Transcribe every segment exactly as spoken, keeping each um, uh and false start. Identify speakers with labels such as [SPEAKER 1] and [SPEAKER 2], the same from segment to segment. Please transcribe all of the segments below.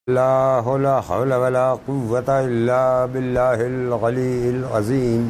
[SPEAKER 1] لا لا حول ولا قوة إلا بالله العلي العظيم.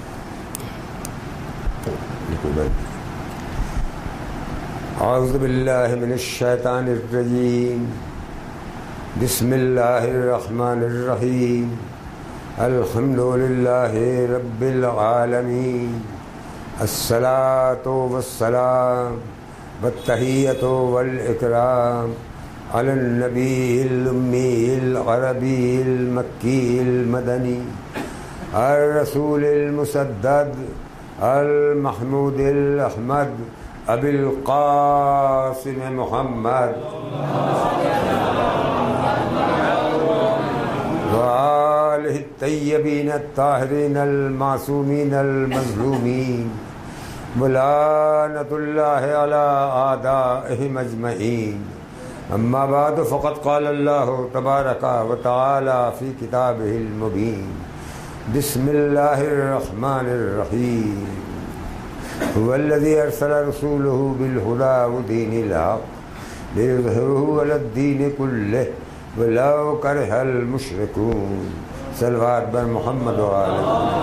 [SPEAKER 1] أعوذ بالله من الشيطان الرجيم. بسم الله الرحمن الرحيم. الحمد لله رب العالمين. الصلاة والسلام والتحية والإكرام على النبي الأمي العربي المكي المدني الرسول المسدد المحمود الأحمد أبي القاسم محمد وآله الطيبين الطاهرين المعصومين المظلومين ولعنة الله على أعدائهم أجمعين. أما بعد فقد قال الله تبارك وتعالى في كتابه المبين. بسم الله الرحمن الرحيم. هو الذي أرسل رسوله بالهدى ودين الحق ليظهره على الدين كله ولو كره المشركون. صلوات بر محمد وآلہ.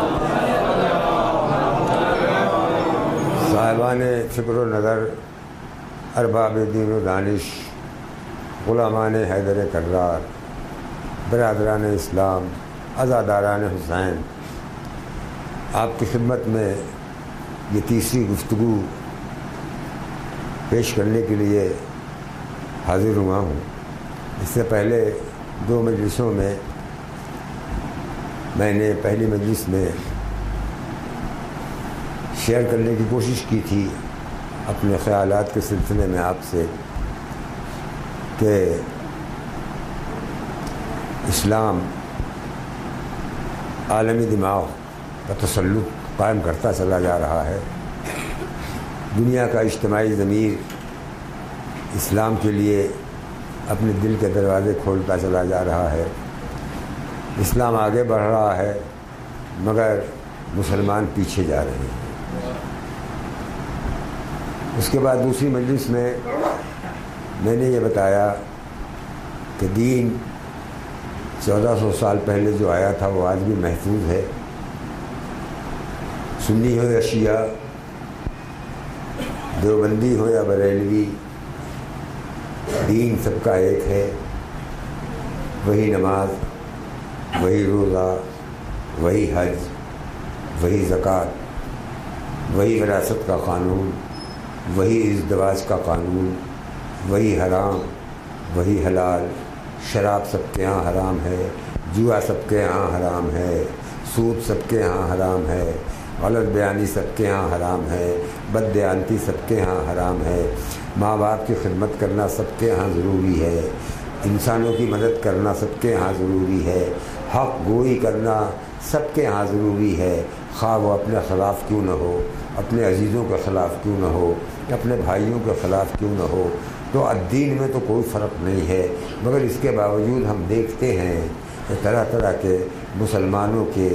[SPEAKER 1] صاحبان فکر و نظر، ارباب دین و دانش، غلامان حیدر کرار، برادران اسلام، عزاداران حسین، آپ کی خدمت میں یہ تیسری گفتگو پیش کرنے کے لیے حاضر ہوا ہوں. اس سے پہلے دو مجلسوں میں میں نے پہلی مجلس میں شیئر کرنے کی کوشش کی تھی اپنے خیالات کے سلسلے میں آپ سے کہ اسلام عالمی دماغ کا تسلط قائم کرتا چلا جا رہا ہے. دنیا کا اجتماعی ضمیر اسلام کے لیے اپنے دل کے دروازے کھولتا چلا جا رہا ہے. اسلام آگے بڑھ رہا ہے مگر مسلمان پیچھے جا رہے ہیں. اس کے بعد دوسری مجلس میں میں نے یہ بتایا کہ دین چودہ سو سال پہلے جو آیا تھا وہ آج بھی محفوظ ہے. سنی ہو یا شیعہ، دیوبندی ہو یا بریلوی، دین سب کا ایک ہے. وہی نماز، وہی روزہ، وہی حج، وہی زکوٰۃ، وہی وراثت کا قانون، وہی ازدواج کا قانون، وہی حرام، وہی حلال. شراب سب کے ہاں حرام ہے، جوا سب کے ہاں حرام ہے، سود سب کے ہاں حرام ہے، غلط بیانی سب کے ہاں حرام ہے، بد دیانتی سب کے ہاں حرام ہے. ماں باپ کی خدمت کرنا سب کے ہاں ضروری ہے، انسانوں کی مدد کرنا سب کے ہاں ضروری ہے، حق گوئی کرنا سب کے ہاں ضروری ہے، خواہ وہ اپنے خلاف کیوں نہ ہو، اپنے عزیزوں کے خلاف کیوں نہ ہو، اپنے بھائیوں کے خلاف کیوں نہ ہو. تو الدین میں تو کوئی فرق نہیں ہے، مگر اس کے باوجود ہم دیکھتے ہیں کہ طرح طرح کے مسلمانوں کے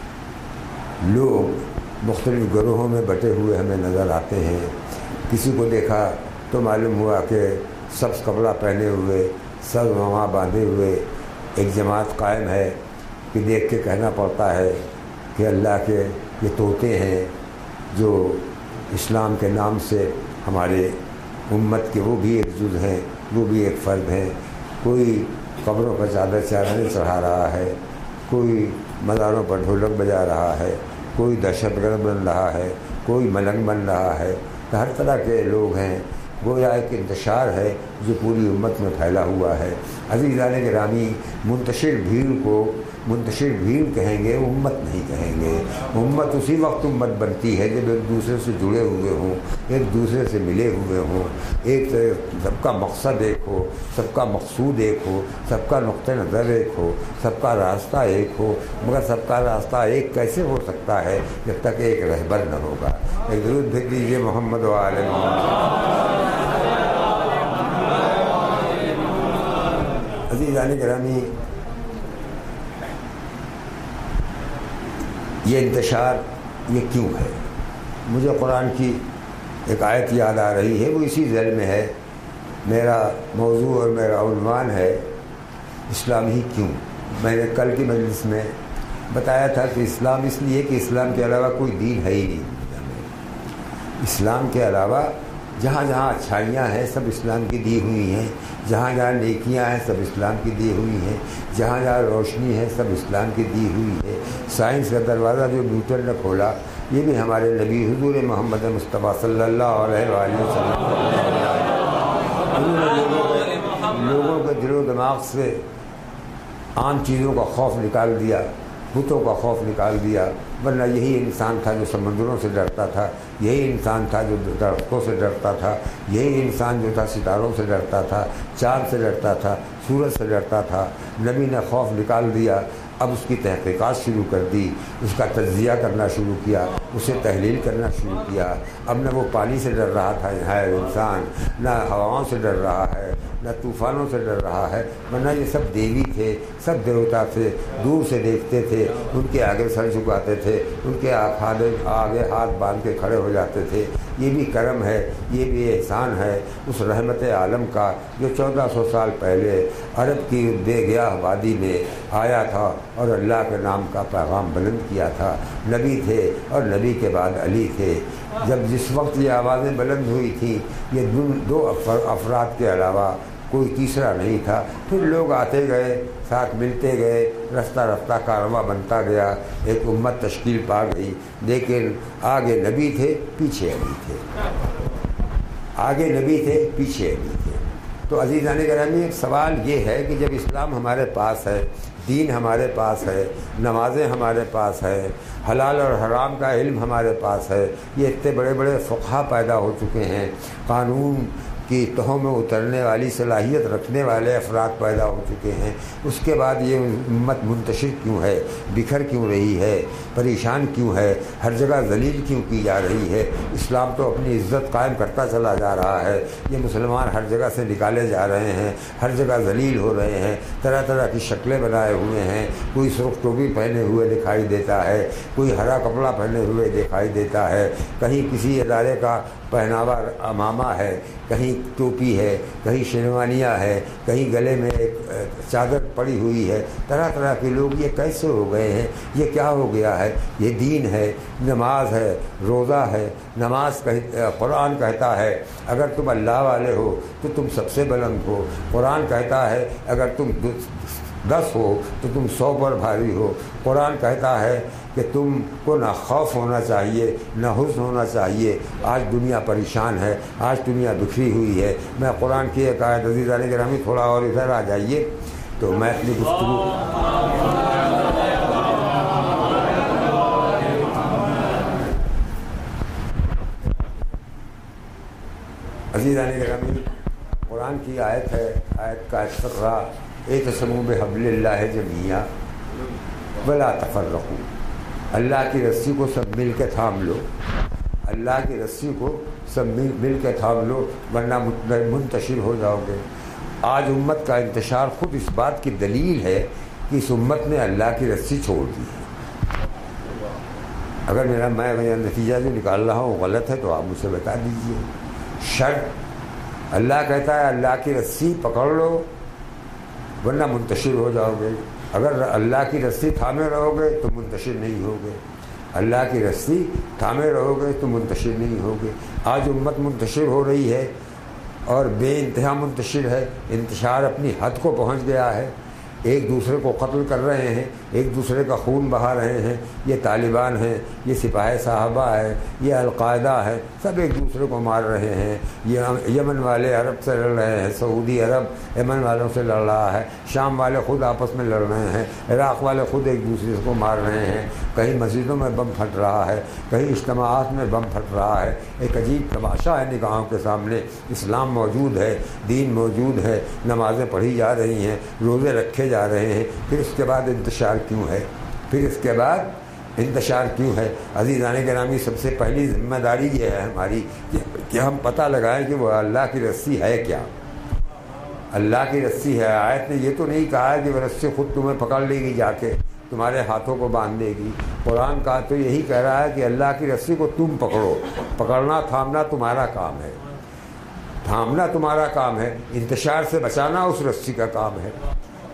[SPEAKER 1] لوگ مختلف گروہوں میں بٹے ہوئے ہمیں نظر آتے ہیں. کسی کو دیکھا تو معلوم ہوا کہ سبز کپڑا پہنے ہوئے، سبز ماما باندھے ہوئے ایک جماعت قائم ہے کہ دیکھ کے کہنا پڑتا ہے کہ اللہ کے یہ طوطے ہیں جو اسلام کے نام سے ہمارے امت کے وہ بھی ایک جز ہیں، وہ بھی ایک فرد ہیں. کوئی قبروں پر چادر چادریں چڑھا رہا ہے، کوئی مزاروں پر ڈھولک بجا رہا ہے، کوئی دہشت گرد بن رہا ہے، کوئی ملنگ بن رہا ہے. تو ہر طرح کے لوگ ہیں. گویا ایک انتشار ہے جو پوری امت میں پھیلا ہوا ہے. عزیزان گرامی، منتشر بھیڑ کو منتشر بھیڑ کہیں گے، امت نہیں کہیں گے. امت اسی وقت امت بنتی ہے جب ایک دوسرے سے جڑے ہوئے ہوں، ایک دوسرے سے ملے ہوئے ہوں، ایک سب کا مقصد ایک ہو، سب کا مقصود ایک ہو، سب کا نقطہ نظر ایک ہو، سب کا راستہ ایک ہو. مگر سب کا راستہ ایک کیسے ہو سکتا ہے جب تک ایک رہبر نہ ہوگا. ایک درود بھیج دیجیے محمد و آل محمد. عزیزان گرامی، یہ انتشار یہ کیوں ہے؟ مجھے قرآن کی ایک آیت یاد آ رہی ہے، وہ اسی ذیل میں ہے. میرا موضوع اور میرا عنوان ہے اسلام ہی کیوں؟ میں نے کل کی مجلس میں بتایا تھا کہ اسلام اس لیے کہ اسلام کے علاوہ کوئی دین ہے ہی نہیں دنیا میں۔ اسلام کے علاوہ جہاں جہاں اچھائیاں ہیں سب اسلام کی دی ہوئی ہیں، جہاں جہاں نیکیاں ہیں سب اسلام کی دی ہوئی ہیں، جہاں جہاں روشنی ہے سب اسلام کی دی ہوئی ہے۔ سائنس کا دروازہ جو نیوٹن نے کھولا یہ بھی ہمارے نبی حضور محمد مصطفیٰ صلی اللہ علیہ وآلہ وسلم لوگوں کے دل و دماغ سے عام چیزوں کا خوف نکال دیا، بتوں کا خوف نکال دیا، ورنہ یہی انسان تھا جو سمندروں سے ڈرتا تھا، یہی انسان تھا جو درختوں سے ڈرتا تھا، یہی انسان جو تھا ستاروں سے ڈرتا تھا، چاند سے ڈرتا تھا، سورج سے ڈرتا تھا۔ نبی نے خوف نکال دیا، اب اس کی تحقیقات شروع کر دی، اس کا تجزیہ کرنا شروع کیا، اسے تحلیل کرنا شروع کیا۔ اب نہ وہ پانی سے ڈر رہا تھا ہے انسان، نہ ہواؤں سے ڈر رہا ہے، نہ طوفانوں سے ڈر رہا ہے، ورنہ یہ سب دیوی تھے، سب دیوتا تھے، دور سے دیکھتے تھے، ان کے آگے سر جھکاتے تھے، ان کے آگے ہاتھ باندھ کے کھڑے ہو جاتے تھے۔ یہ بھی کرم ہے، یہ بھی احسان ہے اس رحمت عالم کا جو چودہ سو سال پہلے عرب کی بے گیاہ وادی میں آیا تھا اور اللہ کے نام کا پیغام بلند کیا تھا۔ نبی تھے اور نبی کے بعد علی تھے۔ جب جس وقت یہ آوازیں بلند ہوئی تھیں یہ دو افراد کے علاوہ کوئی تیسرا نہیں تھا۔ پھر لوگ آتے گئے، ساتھ ملتے گئے، رفتہ رفتہ کارواں بنتا گیا، ایک امت تشکیل پا گئی۔ لیکن آگے نبی تھے، پیچھے علی تھے، آگے نبی تھے، پیچھے علی تھے۔ تو عزیزان گرامی ایک سوال یہ ہے کہ جب اسلام ہمارے پاس ہے، دین ہمارے پاس ہے، نمازیں ہمارے پاس ہے، حلال اور حرام کا علم ہمارے پاس ہے، یہ اتنے بڑے بڑے فقہا پیدا ہو چکے ہیں، قانون کی تہوں میں اترنے والی صلاحیت رکھنے والے افراد پیدا ہو چکے ہیں، اس کے بعد یہ امت منتشر کیوں ہے، بکھر کیوں رہی ہے، پریشان کیوں ہے، ہر جگہ ذلیل کیوں کی جا رہی ہے؟ اسلام تو اپنی عزت قائم کرتا چلا جا رہا ہے، یہ مسلمان ہر جگہ سے نکالے جا رہے ہیں، ہر جگہ ذلیل ہو رہے ہیں، طرح طرح کی شکلیں بنائے ہوئے ہیں، کوئی سرخ ٹوپی پہنے ہوئے دکھائی دیتا ہے، کوئی ہرا کپڑا پہنے ہوئے دکھائی دیتا ہے، کہیں کسی ادارے کا پہناوا امامہ ہے، کہیں ٹوپی ہے، کہیں شیروانیاں ہے، کہیں گلے میں ایک چادر پڑی ہوئی ہے، طرح طرح کے لوگ۔ یہ کیسے ہو گئے ہیں؟ یہ کیا ہو گیا ہے؟ یہ دین ہے، نماز ہے، روزہ ہے۔ نماز قرآن کہتا ہے اگر تم اللہ والے ہو تو تم سب سے بلند ہو۔ قرآن کہتا ہے اگر تم دس ہو تو تم سو پر بھاری ہو۔ قرآن کہتا ہے کہ تم کو نہ خوف ہونا چاہیے نہ حزن ہونا چاہیے۔ آج دنیا پریشان ہے، آج دنیا بکھری ہوئی ہے۔ میں قرآن کی ایک آیت عزیزان گرامی تھوڑا اور ادھر آ جائیے تو میں اپنی گفتگو عزیزان گرامی قرآن کی آیت ہے، آیت کا اقرا اعتصموا بحبل اللہ جمیعا ولا تفرقوا۔ اللہ کی رسی کو سب مل کے تھام لو، اللہ کی رسی کو سب مل مل کے تھام لو ورنہ منتشر ہو جاؤ گے۔ آج امت کا انتشار خود اس بات کی دلیل ہے کہ اس امت نے اللہ کی رسی چھوڑ دی ہے۔ اگر میرا میں میرا نتیجہ جو نکال رہا ہوں غلط ہے تو آپ مجھے بتا دیجیے۔ شرط اللہ کہتا ہے اللہ کی رسی پکڑ لو ورنہ منتشر ہو جاؤ گے۔ اگر اللہ کی رسی تھامے رہو گے تو منتشر نہیں ہوگے، اللہ کی رسی تھامے رہو گے تو منتشر نہیں ہوگے۔ آج امت منتشر ہو رہی ہے اور بے انتہا منتشر ہے، انتشار اپنی حد کو پہنچ گیا ہے۔ ایک دوسرے کو قتل کر رہے ہیں، ایک دوسرے کا خون بہا رہے ہیں۔ یہ طالبان ہیں، یہ سپاہ صحابہ ہے، یہ القاعدہ ہے، سب ایک دوسرے کو مار رہے ہیں۔ یہ یمن والے عرب سے لڑ رہے ہیں، سعودی عرب یمن والوں سے لڑ رہا ہے، شام والے خود آپس میں لڑ رہے ہیں، عراق والے خود ایک دوسرے کو مار رہے ہیں۔ کہیں مسجدوں میں بم پھٹ رہا ہے، کہیں اجتماعات میں بم پھٹ رہا ہے۔ ایک عجیب تماشا ہے نگاہوں کے سامنے۔ اسلام موجود ہے، دین موجود ہے، نمازیں پڑھی جا رہی ہیں، روزے رکھے جا رہے ہیں، پھر اس کے بعد انتشار کیوں ہے؟ پھر اس کے بعد انتشار کیوں ہے؟ عزیزان گرامی سب سے پہلی ذمہ داری یہ ہے ہماری کہ ہم پتہ لگائیں کہ وہ اللہ کی رسی ہے کیا۔ اللہ کی رسی ہے، آیت نے یہ تو نہیں کہا ہے کہ وہ رسی خود تمہیں پکڑ لے گی، جا کے تمہارے ہاتھوں کو باندھ دے گی۔ قرآن کا تو یہی کہہ رہا ہے کہ اللہ کی رسی کو تم پکڑو، پکڑنا تھامنا تمہارا کام ہے، تھامنا تمہارا کام ہے، انتشار سے بچانا اس رسی کا کام ہے۔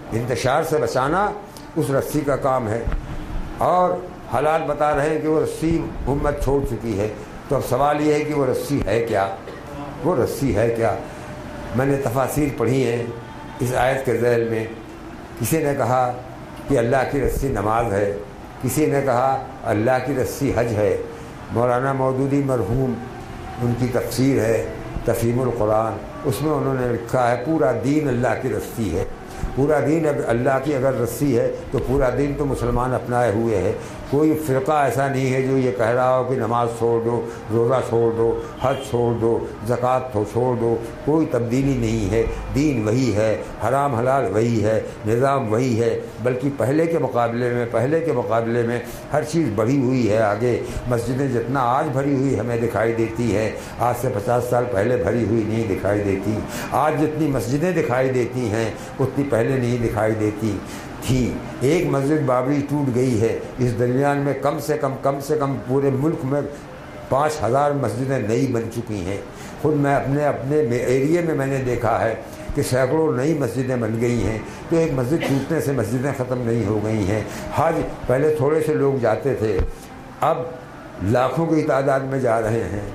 [SPEAKER 1] انتشار سے بچانا اس رسی کا کام ہے، اور حالات بتا رہے ہیں کہ وہ رسی امت چھوڑ چکی ہے۔ تو اب سوال یہ ہے کہ وہ رسی ہے کیا؟ وہ رسی ہے کیا؟ میں نے تفاسیر پڑھی ہیں اس آیت کے ذیل میں۔ کسی نے کہا کہ اللہ کی رسی نماز ہے، کسی نے کہا اللہ کی رسی حج ہے۔ مولانا مودودی مرحوم، ان کی تفسیر ہے تفہیم القرآن، اس میں انہوں نے لکھا ہے پورا دین اللہ کی رسی ہے۔ پورا دین اللہ کی اگر رسی ہے تو پورا دین تو مسلمان اپنائے ہوئے ہے۔ کوئی فرقہ ایسا نہیں ہے جو یہ کہہ رہا ہو کہ نماز چھوڑ دو، روزہ چھوڑ دو، حج چھوڑ دو، زکوٰۃ چھوڑ دو۔ کوئی تبدیلی نہیں ہے، دین وہی ہے، حرام حلال وہی ہے، نظام وہی ہے، بلکہ پہلے کے مقابلے میں پہلے کے مقابلے میں ہر چیز بڑھی ہوئی ہے آگے۔ مسجدیں جتنا آج بھری ہوئی ہمیں دکھائی دیتی ہے، آج سے پچاس سال پہلے بھری ہوئی نہیں دکھائی دیتی۔ آج جتنی مسجدیں دکھائی دیتی ہیں اتنی پہلے نہیں دکھائی دیتی تھی۔ ایک مسجد بابری ٹوٹ گئی ہے، اس درمیان میں کم سے کم کم سے کم پورے ملک میں پانچ ہزار مسجدیں نئی بن چکی ہیں۔ خود میں اپنے اپنے ایریے میں میں نے دیکھا ہے کہ سینکڑوں نئی مسجدیں بن گئی ہیں۔ تو ایک مسجد ٹوٹنے سے مسجدیں ختم نہیں ہو گئی ہیں۔ حج پہلے تھوڑے سے لوگ جاتے تھے، اب لاکھوں کی تعداد میں جا رہے ہیں۔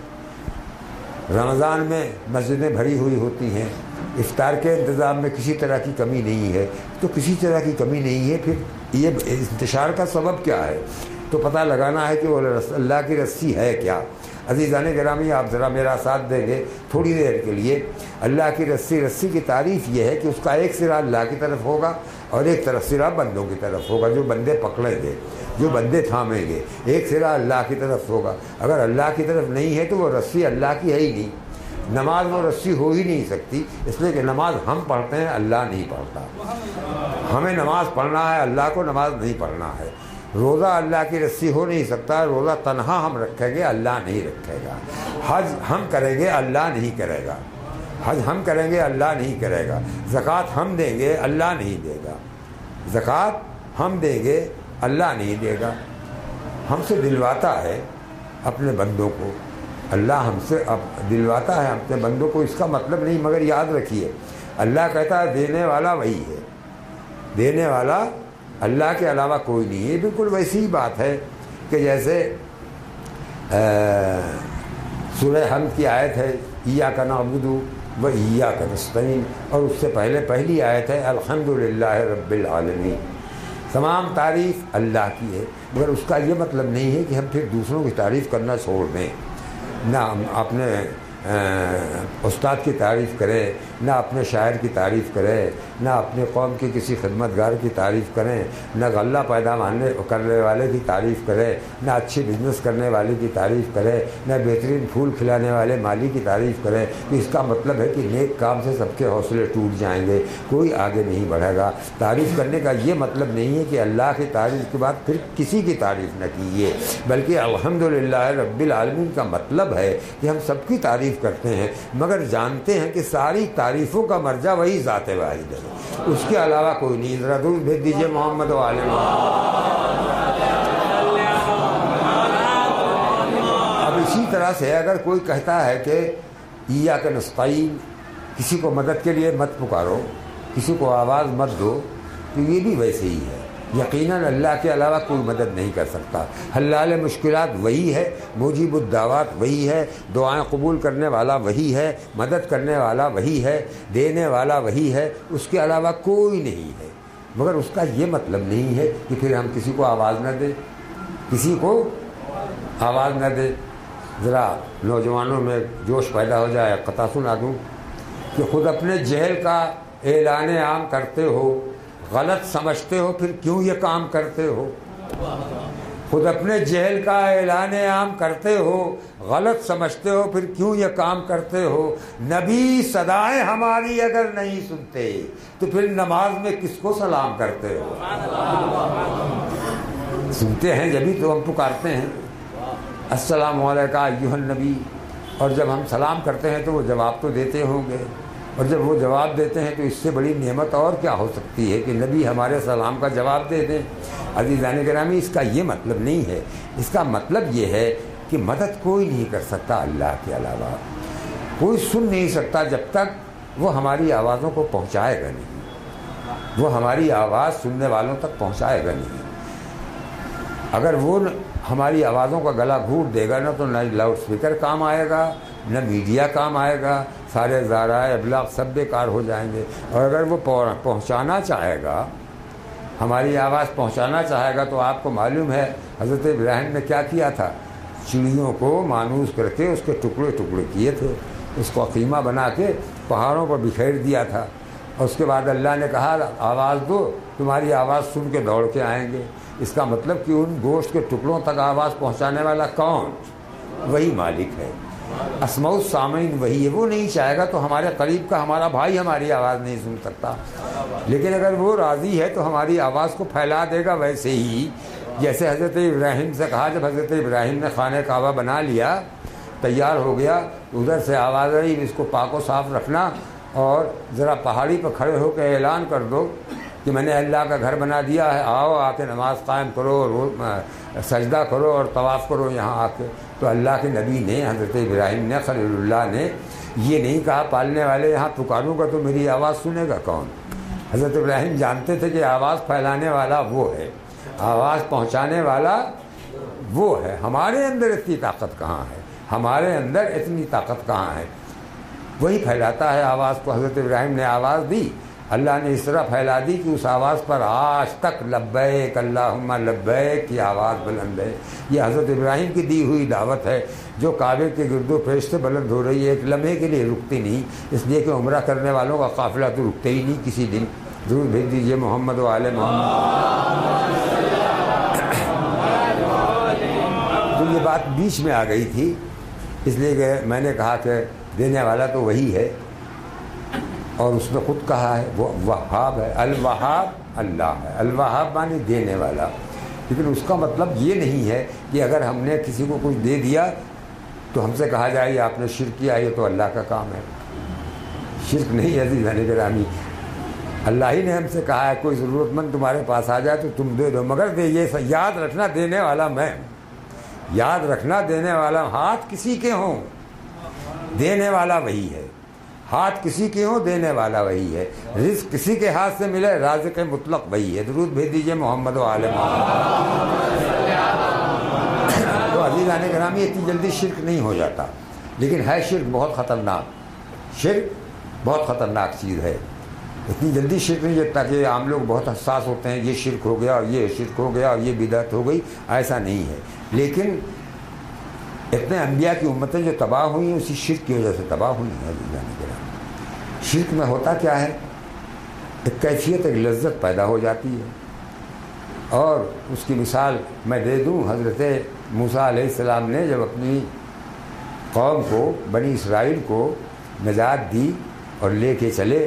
[SPEAKER 1] رمضان میں مسجدیں بھری ہوئی ہوتی ہیں، افطار کے انتظام میں کسی طرح کی کمی نہیں ہے۔ تو کسی طرح کی کمی نہیں ہے، پھر یہ انتشار کا سبب کیا ہے؟ تو پتہ لگانا ہے کہ وہ اللہ کی رسی ہے کیا۔ عزیزان گرامی، آپ ذرا میرا ساتھ دیں گے تھوڑی دیر کے لیے۔ اللہ کی رسی رسی کی تعریف یہ ہے کہ اس کا ایک سرا اللہ کی طرف ہوگا اور ایک طرف سرا بندوں کی طرف ہوگا، جو بندے پکڑیں گے، جو بندے تھامیں گے۔ ایک سرا اللہ کی طرف ہوگا، اگر اللہ کی طرف نہیں ہے تو وہ رسی اللہ کی ہے ہی نہیں۔ نماز وہ رسی ہو ہی نہیں سکتی، اس لیے کہ نماز ہم پڑھتے ہیں، اللہ نہیں پڑھتا۔ ہمیں نماز پڑھنا ہے، اللہ کو نماز نہیں پڑھنا ہے۔ روزہ اللہ کی رسی ہو نہیں سکتا، روزہ تنہا ہم رکھیں گے، اللہ نہیں رکھے گا۔ حج ہم کریں گے، اللہ نہیں کرے گا۔ حج ہم کریں گے، اللہ نہیں کرے گا۔ زکوٰۃ ہم دیں گے، اللہ نہیں دے گا۔ زکوٰۃ ہم دیں گے، اللہ نہیں دے گا۔ ہم سے دلواتا ہے اپنے بندوں کو، اللہ ہم سے اب دلواتا ہے اپنے بندوں کو، اس کا مطلب نہیں، مگر یاد رکھیے اللہ کہتا ہے دینے والا وہی ہے، دینے والا اللہ کے علاوہ کوئی نہیں ہے۔ بالکل ویسی ہی بات ہے کہ جیسے سورہ حمد کی آیت ہے ایاک نعبد و ایاک نستعین، اور اس سے پہلے پہلی آیت ہے الحمدللہ رب العالمین۔ تمام تعریف اللہ کی ہے، مگر اس کا یہ مطلب نہیں ہے کہ ہم پھر دوسروں کی تعریف کرنا چھوڑ دیں، نہ ہم اپنے استاد کی تعریف کریں، نہ اپنے شاعر کی تعریف کریں، نہ اپنے قوم کی کسی خدمتگار کی تعریف کریں، نہ غلہ پیدا ماننے کرنے والے کی تعریف کریں، نہ اچھی بزنس کرنے والے کی تعریف کریں، نہ بہترین پھول کھلانے والے مالی کی تعریف کریں۔ تو اس کا مطلب ہے کہ نیک کام سے سب کے حوصلے ٹوٹ جائیں گے، کوئی آگے نہیں بڑھے گا۔ تعریف کرنے کا یہ مطلب نہیں ہے کہ اللہ کی تعریف کے بعد پھر کسی کی تعریف نہ کیجیے، بلکہ الحمدللہ رب العالمین کا مطلب ہے کہ ہم سب کی تعریف کرتے ہیں، مگر جانتے ہیں کہ ساری تعریفوں کا مرجع وہی ذات واحد ہے، اس کے علاوہ کوئی نہیں۔ ذرا درود بھیج دیجیے محمد و آل محمد۔ اب اسی طرح سے اگر کوئی کہتا ہے کہ ایاک نستعین، کسی کو مدد کے لیے مت پکارو، کسی کو آواز مت دو، تو یہ بھی ویسے ہی ہے۔ یقیناً اللہ کے علاوہ کوئی مدد نہیں کر سکتا۔ حلال مشکلات وہی ہے، مجیب الدعوات وہی ہے، دعائیں قبول کرنے والا وہی ہے، مدد کرنے والا وہی ہے، دینے والا وہی ہے، اس کے علاوہ کوئی نہیں ہے۔ مگر اس کا یہ مطلب نہیں ہے کہ پھر ہم کسی کو آواز نہ دیں، کسی کو آواز نہ دیں۔ ذرا نوجوانوں میں جوش پیدا ہو جائے، قطع سنا دوں کہ خود اپنے جہل کا اعلان عام کرتے ہو، غلط سمجھتے ہو، پھر کیوں یہ کام کرتے ہو؟ خود اپنے جہل کا اعلان عام کرتے ہو، غلط سمجھتے ہو، پھر کیوں یہ کام کرتے ہو؟ نبی صدائیں ہماری اگر نہیں سنتے تو پھر نماز میں کس کو سلام کرتے ہو؟ سنتے ہیں جبھی تو ہم پکارتے ہیں السلام علیکم ایھا النبی، اور جب ہم سلام کرتے ہیں تو وہ جواب تو دیتے ہوں گے، اور جب وہ جواب دیتے ہیں تو اس سے بڑی نعمت اور کیا ہو سکتی ہے کہ نبی ہمارے سلام کا جواب دے دیں۔ عزیزان گرامی، اس کا یہ مطلب نہیں ہے، اس کا مطلب یہ ہے کہ مدد کوئی نہیں کر سکتا اللہ کے علاوہ، کوئی سن نہیں سکتا جب تک وہ ہماری آوازوں کو پہنچائے گا نہیں۔ وہ ہماری آواز سننے والوں تک پہنچائے گا نہیں. اگر وہ ہماری آوازوں کا گلا گھونٹ دے گا نا تو نہ لاؤڈ اسپیکر کام آئے گا نہ میڈیا کام آئے گا, سارے ذرائع ابلاغ سب بیکار ہو جائیں گے. اور اگر وہ پہنچانا چاہے گا, ہماری آواز پہنچانا چاہے گا, تو آپ کو معلوم ہے حضرت ابراہیم نے کیا کیا تھا, چڑیوں کو مانوس کر کے اس کے ٹکڑے ٹکڑے کیے تھے, اس کو قیمہ بنا کے پہاڑوں پر بکھیر دیا تھا. اور اس کے بعد اللہ نے کہا آواز دو, تمہاری آواز سن کے دوڑ کے آئیں گے. اس کا مطلب کہ ان گوشت کے ٹکڑوں تک آواز پہنچانے والا کون؟ وہی مالک ہے. اسماء السامعین وہی ہے. وہ نہیں چاہے گا تو ہمارے قریب کا ہمارا بھائی ہماری آواز نہیں سن سکتا, لیکن اگر وہ راضی ہے تو ہماری آواز کو پھیلا دے گا. ویسے ہی جیسے حضرت ابراہیم سے کہا, جب حضرت ابراہیم نے خانہ کعبہ بنا لیا, تیار ہو گیا, ادھر سے آواز آئی اس کو پاک و صاف رکھنا اور ذرا پہاڑی پہ کھڑے ہو کے اعلان کر دو کہ میں نے اللہ کا گھر بنا دیا ہے, آؤ آ کے نماز قائم کرو, سجدہ کرو اور طواف کرو یہاں آ کے. تو اللہ کے نبی نے, حضرت ابراہیم نے, خلیل اللہ نے یہ نہیں کہا پالنے والے یہاں پکاروں گا تو میری آواز سنے گا کون. حضرت ابراہیم جانتے تھے کہ آواز پھیلانے والا وہ ہے, آواز پہنچانے والا وہ ہے. ہمارے اندر اتنی طاقت کہاں ہے, ہمارے اندر اتنی طاقت کہاں ہے. وہی پھیلاتا ہے آواز کو. حضرت ابراہیم نے آواز دی, اللہ نے اس طرح پھیلا دی کہ اس آواز پر آج تک لبیک اللہم لبیک کی آواز بلند ہے. یہ حضرت ابراہیم کی دی ہوئی دعوت ہے جو کعبے کے گرد و پیش سے بلند ہو رہی ہے, ایک لمحے کے لیے رکتی نہیں, اس لیے کہ عمرہ کرنے والوں کا قافلہ تو رکتے ہی نہیں کسی دن. ضرور بھیج دیجیے محمد و آل محمد. تو یہ بات بیچ میں آ گئی تھی, اس لیے کہ میں نے کہا کہ دینے والا تو وہی ہے, اور اس نے خود کہا ہے وہ وہاب ہے. الوہاب اللہ ہے, الوہاب معنی دینے والا. لیکن اس کا مطلب یہ نہیں ہے کہ اگر ہم نے کسی کو کچھ دے دیا تو ہم سے کہا جائے آپ نے شرک کیا, یہ تو اللہ کا کام ہے. شرک نہیں ہے عزیزان گرامی, اللہ ہی نے ہم سے کہا ہے کوئی ضرورت مند تمہارے پاس آ جائے تو تم دے دو, مگر دے یہ یاد رکھنا دینے والا میں, یاد رکھنا دینے والا. ہاتھ کسی کے ہوں دینے والا وہی ہے, ہاتھ کسی کے ہوں دینے والا وہی ہے. رزق کسی کے ہاتھ سے ملے رازق مطلق وہی ہے. درود بھیج دیجیے محمد و آل محمد. تو عزیزان گرامی اتنی جلدی شرک نہیں ہو جاتا, لیکن ہے شرک بہت خطرناک. شرک بہت خطرناک چیز ہے. اتنی جلدی شرک نہیں جاتا کہ عام لوگ بہت حساس ہوتے ہیں, یہ شرک ہو گیا اور یہ شرک ہو گیا اور یہ بدعت ہو گئی, ایسا نہیں ہے. لیکن اتنے انبیاء کی امتیں جو تباہ ہوئی اسی شرک کی وجہ سے تباہ ہوئی ہیں. شرک میں ہوتا کیا ہے, ایک کیفیت, ایک لذت پیدا ہو جاتی ہے. اور اس کی مثال میں دے دوں, حضرت موسیٰ علیہ السلام نے جب اپنی قوم کو, بنی اسرائیل کو نجات دی اور لے کے چلے,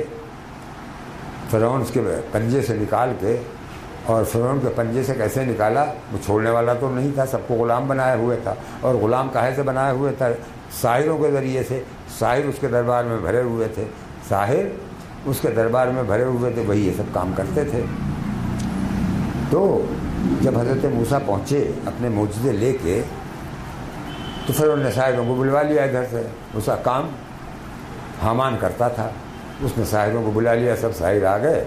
[SPEAKER 1] فرعون اس کے پنجے سے نکال کے, اور فرعون کے پنجے سے کیسے نکالا, وہ چھوڑنے والا تو نہیں تھا, سب کو غلام بنائے ہوئے تھا. اور غلام کاہے سے بنائے ہوئے تھا, ساحروں کے ذریعے سے. ساحر اس کے دربار میں بھرے ہوئے تھے, ساحر اس کے دربار میں بھرے ہوئے تھے, وہی یہ سب کام کرتے تھے. تو جب حضرت موسیٰ پہنچے اپنے معجزے لے کے, تو پھر انہوں نے ساحروں کو بلوا لیا ادھر سے. اس کا کام حامان کرتا تھا, اس نے ساحروں کو بلا لیا, سب ساحر آ گئے.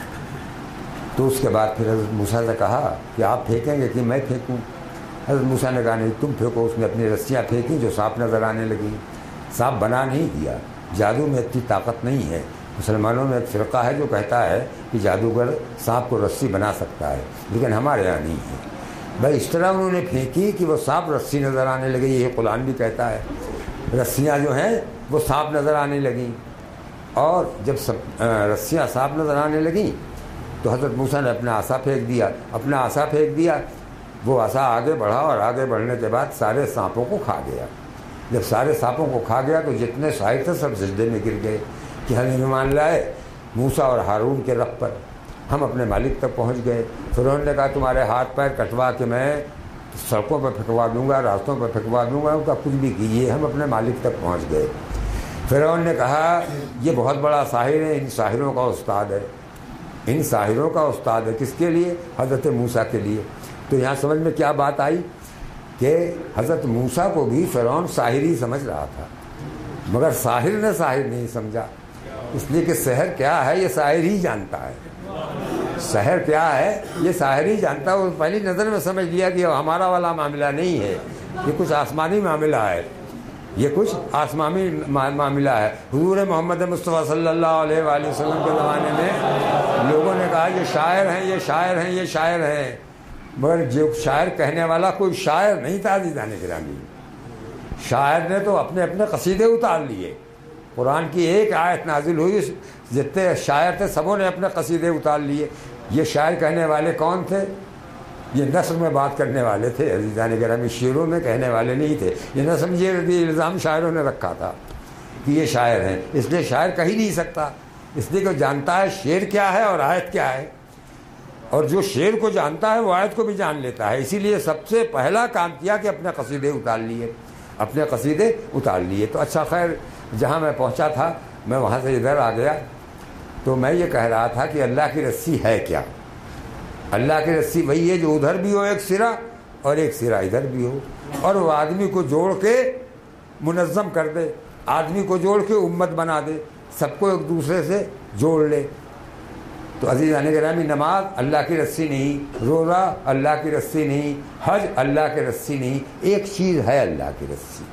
[SPEAKER 1] تو اس کے بعد پھر حضرت موسیٰ سے کہا کہ آپ پھینکیں گے کہ میں پھینکوں. حضرت موسیٰ نے کہا نہیں تم پھینکو. اس نے اپنی رسیاں پھینکی جو سانپ نظر آنے لگیں. سانپ بنا نہیں دیا, جادو میں اتنی طاقت نہیں ہے. مسلمانوں میں ایک فرقہ ہے جو کہتا ہے کہ جادوگر سانپ کو رسی بنا سکتا ہے, لیکن ہمارے یہاں نہیں ہے. بھائی اس طرح انہوں نے پھینکی کہ وہ سانپ رسی نظر آنے لگے. یہ قرآن بھی کہتا ہے رسیاں جو ہیں وہ سانپ نظر آنے لگیں. اور جب سب رسیاں سانپ نظر آنے لگیں تو حضرت موسیٰ نے اپنا عصا پھینک دیا. اپنا عصا پھینک دیا, وہ عصا آگے بڑھا, اور آگے بڑھنے کے بعد سارے سانپوں کو کھا گیا. جب سارے سانپوں کو کھا گیا تو جتنے ساحر تھے سب سجدے میں گر گئے کہ ہم ایمان لائے موسیٰ اور ہارون کے رب پر, ہم اپنے مالک تک پہنچ گئے. فرعون نے کہا تمہارے ہاتھ پیر کٹوا کے میں سڑکوں پہ پھینکوا دوں گا, راستوں پہ پھینکوا دوں گا, ان کا کچھ بھی کیجیے, ہم اپنے مالک تک پہنچ گئے. فرعون نے کہا یہ بہت بڑا ساحر ہے, ان ساحروں کا استاد ہے, ان ساحروں کا استاد ہے. کس کے لیے؟ حضرت موسیٰ کے لیے. تو یہاں سمجھ میں کیا بات آئی کہ حضرت موسیٰ کو بھی فرعون ساحر ہی سمجھ رہا تھا, مگر ساحر نے ساحر نہیں سمجھا, اس لیے کہ سحر کیا ہے یہ ساحر ہی جانتا ہے. سحر کیا ہے یہ ساحر ہی جانتا ہے. وہ پہلی نظر میں سمجھ لیا کہ ہمارا والا معاملہ نہیں ہے, یہ کچھ آسمانی معاملہ ہے, یہ کچھ آسمانی معاملہ ہے. حضور محمد مصطفیٰ صلی اللہ علیہ وآلہ وسلم کے زمانے میں لوگوں نے کہا یہ شاعر ہیں, یہ شاعر ہیں, یہ شاعر ہیں, مگر جو شاعر کہنے والا کوئی شاعر نہیں تھا عزیزان گرامی. شاعر نے تو اپنے اپنے قصیدے اتار لیے. قرآن کی ایک آیت نازل ہوئی, جتنے شاعر تھے سبوں نے اپنے قصیدے اتار لیے. یہ شاعر کہنے والے کون تھے؟ یہ نثر میں بات کرنے والے تھے عزیزان گرامی, شعروں میں کہنے والے نہیں تھے. یہ نہ سمجھے کہ الزام شاعروں نے رکھا تھا کہ یہ شاعر ہیں, اس لیے شاعر کہہ نہیں سکتا, اس لیے کہ جانتا ہے شعر کیا ہے اور آیت کیا ہے, اور جو شعر کو جانتا ہے وہ آیت کو بھی جان لیتا ہے. اسی لیے سب سے پہلا کام کیا کہ اپنے قصیدے اتار لیے, اپنے قصیدے اتار لیے. تو اچھا خیر, جہاں میں پہنچا تھا میں وہاں سے ادھر آ گیا, تو میں یہ کہہ رہا تھا کہ اللہ کی رسی ہے کیا؟ اللہ کی رسی وہی ہے جو ادھر بھی ہو ایک سرا اور ایک سرا ادھر بھی ہو, اور وہ آدمی کو جوڑ کے منظم کر دے, آدمی کو جوڑ کے امت بنا دے, سب کو ایک دوسرے سے جوڑ لے. تو عزیزان گرامی, نماز اللہ کی رسی نہیں, روزہ اللہ کی رسی نہیں, حج اللہ کی رسی نہیں, ایک چیز ہے اللہ کی رسی,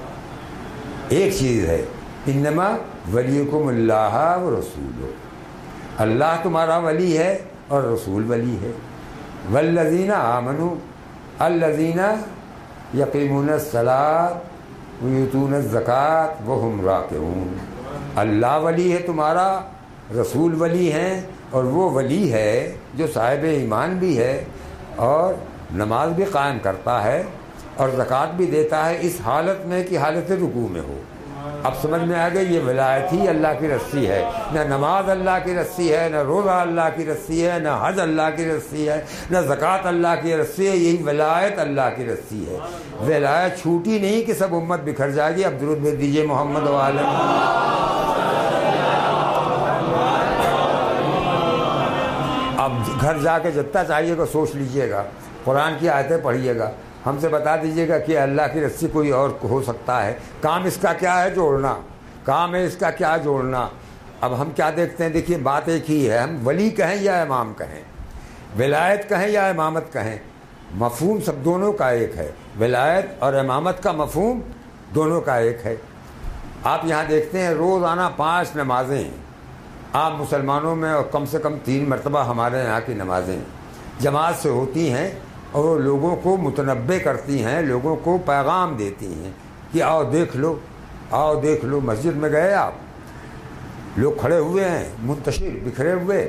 [SPEAKER 1] ایک چیز ہے, انما ولیکم اللہ و رسول, اللہ تمہارا ولی ہے اور رسول ولی ہے. والذین آمنوا الذین یقیمون الصلاۃ ویؤتون الزکاۃ وہم راکعون. اللہ ولی ہے تمہارا, رسول ولی ہیں, اور وہ ولی ہے جو صاحب ایمان بھی ہے اور نماز بھی قائم کرتا ہے اور زکوٰۃ بھی دیتا ہے, اس حالت میں کہ حالت رکوع میں ہو. اب سمجھ میں آ گئی, یہ ولایت ہی اللہ کی رسی ہے. نہ نماز اللہ کی رسی ہے, نہ روزہ اللہ کی رسی ہے, نہ حج اللہ کی رسی ہے, نہ زکوٰۃ اللہ کی رسی ہے, یہی ولایت اللہ کی رسی ہے. ولایت چھوٹی نہیں کہ سب امت بکھر جائے گی. اب درود بھیج دیجیے محمد وعلیہ. اب گھر جا کے جتنا چاہیے گا سوچ لیجئے گا, قرآن کی آیتیں پڑھیے گا, ہم سے بتا دیجئے گا کہ اللہ کی رسی کوئی اور ہو سکتا ہے. کام اس کا کیا ہے؟ جوڑنا. کام ہے اس کا کیا؟ جوڑنا. اب ہم کیا دیکھتے ہیں, دیکھیے بات ایک ہی ہے, ہم ولی کہیں یا امام کہیں, ولایت کہیں یا امامت کہیں, مفہوم سب دونوں کا ایک ہے. ولایت اور امامت کا مفہوم دونوں کا ایک ہے. آپ یہاں دیکھتے ہیں روزانہ پانچ نمازیں آپ مسلمانوں میں, اور کم سے کم تین مرتبہ ہمارے یہاں کی نمازیں جماعت سے ہوتی ہیں, اور وہ لوگوں کو متنبع کرتی ہیں, لوگوں کو پیغام دیتی ہیں کہ آؤ دیکھ لو, آؤ دیکھ لو. مسجد میں گئے آپ, لوگ کھڑے ہوئے ہیں منتشر بکھرے ہوئے,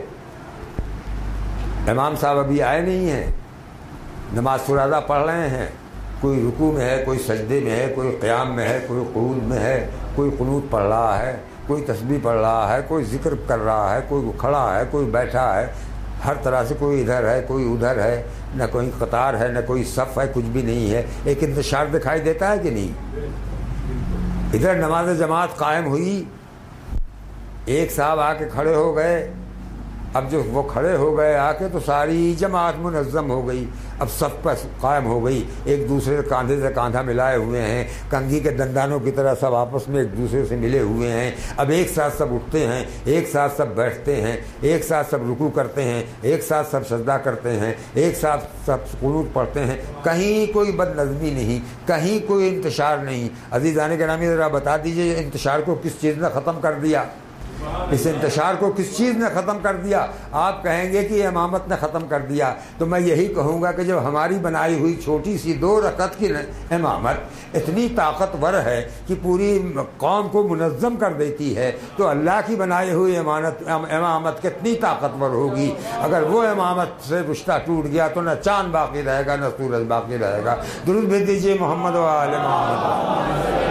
[SPEAKER 1] امام صاحب ابھی آئے نہیں ہیں, نماز فرادہ پڑھ رہے ہیں, کوئی رکوع میں ہے, کوئی سجدے میں ہے, کوئی قیام میں ہے, کوئی قعود میں ہے, کوئی قنوت پڑھ رہا ہے, کوئی تسبیح پڑھ رہا ہے, کوئی ذکر کر رہا ہے, کوئی کھڑا ہے, کوئی بیٹھا ہے, ہر طرح سے کوئی ادھر ہے, کوئی ادھر ہے, نہ کوئی قطار ہے, نہ کوئی صف ہے, کچھ بھی نہیں ہے. ایک انتشار دکھائی دیتا ہے کہ نہیں؟ ادھر نماز جماعت قائم ہوئی, ایک صاحب آ کے کھڑے ہو گئے, اب جو وہ کھڑے ہو گئے آ کے تو ساری جماعت منظم ہو گئی, اب صف پر قائم ہو گئی, ایک دوسرے کاندھے سے کاندھا ملائے ہوئے ہیں, کنگھی کے دندانوں کی طرح سب آپس میں ایک دوسرے سے ملے ہوئے ہیں. اب ایک ساتھ سب اٹھتے ہیں, ایک ساتھ سب بیٹھتے ہیں, ایک ساتھ سب رکوع کرتے ہیں, ایک ساتھ سب سجدہ کرتے ہیں, ایک ساتھ سب قنوت پڑھتے ہیں. کہیں کوئی بد نظمی نہیں, کہیں کوئی انتشار نہیں. عزیزان گرامی ذرا بتا دیجیے انتشار کو کس چیز نے ختم کر دیا؟ اس انتشار کو کس چیز نے ختم کر دیا؟ آپ کہیں گے کہ امامت نے ختم کر دیا, تو میں یہی کہوں گا کہ جب ہماری بنائی ہوئی چھوٹی سی دو رکعت کی امامت اتنی طاقتور ہے کہ پوری قوم کو منظم کر دیتی ہے, تو اللہ کی بنائی ہوئی امانت امامت کتنی طاقتور ہوگی. اگر وہ امامت سے رشتہ ٹوٹ گیا تو نہ چاند باقی رہے گا, نہ سورج باقی رہے گا. درود بھیج دیجیے محمد و آل محمد.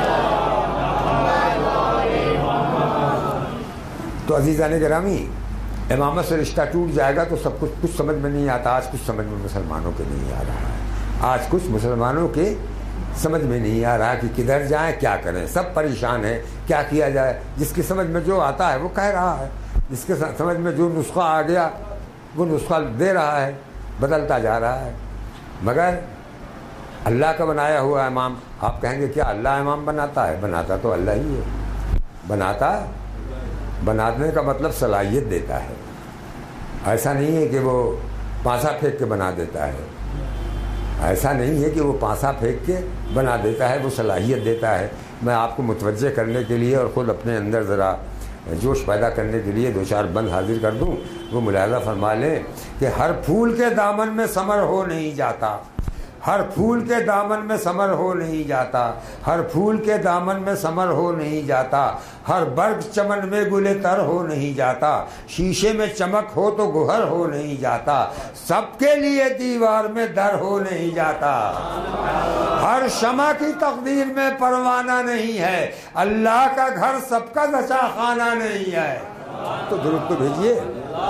[SPEAKER 1] تو عزیزان گرامی, امامت سے رشتہ ٹوٹ جائے گا تو سب کچھ کچھ سمجھ میں نہیں آتا. آج کچھ سمجھ میں مسلمانوں کے نہیں آ رہا ہے, آج کچھ مسلمانوں کے سمجھ میں نہیں آ رہا کہ کدھر جائیں, کیا کریں. سب پریشان ہیں, کیا کیا جائے. جس کی سمجھ میں جو آتا ہے وہ کہہ رہا ہے, جس کے سمجھ میں جو نسخہ آ گیا وہ نسخہ دے رہا ہے, بدلتا جا رہا ہے. مگر اللہ کا بنایا ہوا امام, آپ کہیں گے کیا اللہ امام بناتا ہے؟ بناتا تو اللہ ہی ہے. بناتا بنانے کا مطلب صلاحیت دیتا ہے. ایسا نہیں ہے کہ وہ پانسا پھینک کے بنا دیتا ہے، ایسا نہیں ہے کہ وہ پانسا پھینک کے بنا دیتا ہے، وہ صلاحیت دیتا ہے۔ میں آپ کو متوجہ کرنے کے لیے اور خود اپنے اندر ذرا جوش پیدا کرنے کے لیے دو چار بند حاضر کر دوں۔ وہ ملاحظہ فرما لیں کہ ہر پھول کے دامن میں ثمر ہو نہیں جاتا، ہر پھول کے دامن میں ثمر ہو نہیں جاتا، ہر پھول کے دامن میں ثمر ہو نہیں جاتا، ہر برگ چمن میں گل تر ہو نہیں جاتا، شیشے میں چمک ہو تو گوہر ہو نہیں جاتا، سب کے لیے دیوار میں در ہو نہیں جاتا، ہر شمع کی تقدیر میں پروانہ نہیں ہے، اللہ کا گھر سب کا ذچا خانہ نہیں ہے۔ تو درود تو بھیجیے۔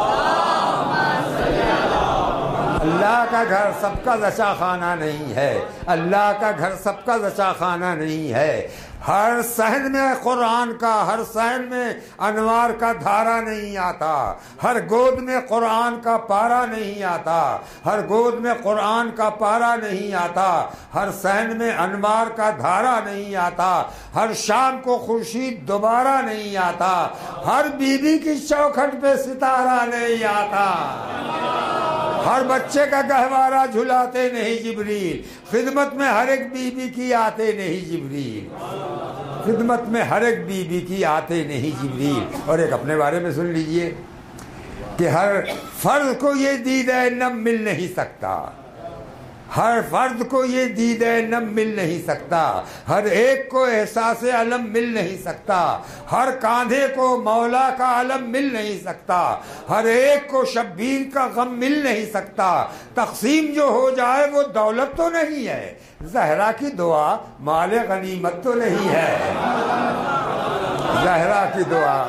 [SPEAKER 1] اللہ کا گھر سب کا ذچا خانہ نہیں ہے، اللہ کا گھر سب کا ذچا خانہ نہیں ہے، ہر صحن میں قرآن کا، ہر صحن میں انوار کا دھارا نہیں آتا، ہر گود میں قرآن کا پارا نہیں آتا، ہر گود میں قرآن کا پارا نہیں آتا، ہر صحن میں انوار کا دھارا نہیں آتا، ہر شام کو خورشید دوبارہ نہیں آتا، ہر بیوی کی چوکھٹ پہ ستارہ نہیں آتا، ہر بچے کا گہوارہ جھلاتے نہیں جبریل، خدمت میں ہر ایک بی بی کی آتے نہیں جبریل، خدمت میں ہر ایک بی بی کی آتے نہیں جبریل۔ اور ایک اپنے بارے میں سن لیجئے کہ ہر فرد کو یہ دیدہ نم مل نہیں سکتا، ہر فرد کو یہ دیدہ نم مل نہیں سکتا، ہر ایک کو احساس علم مل نہیں سکتا، ہر کاندھے کو مولا کا علم مل نہیں سکتا، ہر ایک کو شبیر کا غم مل نہیں سکتا، تقسیم جو ہو جائے وہ دولت تو نہیں ہے، زہرا کی دعا مال غنیمت تو نہیں ہے، زہرا کی دعا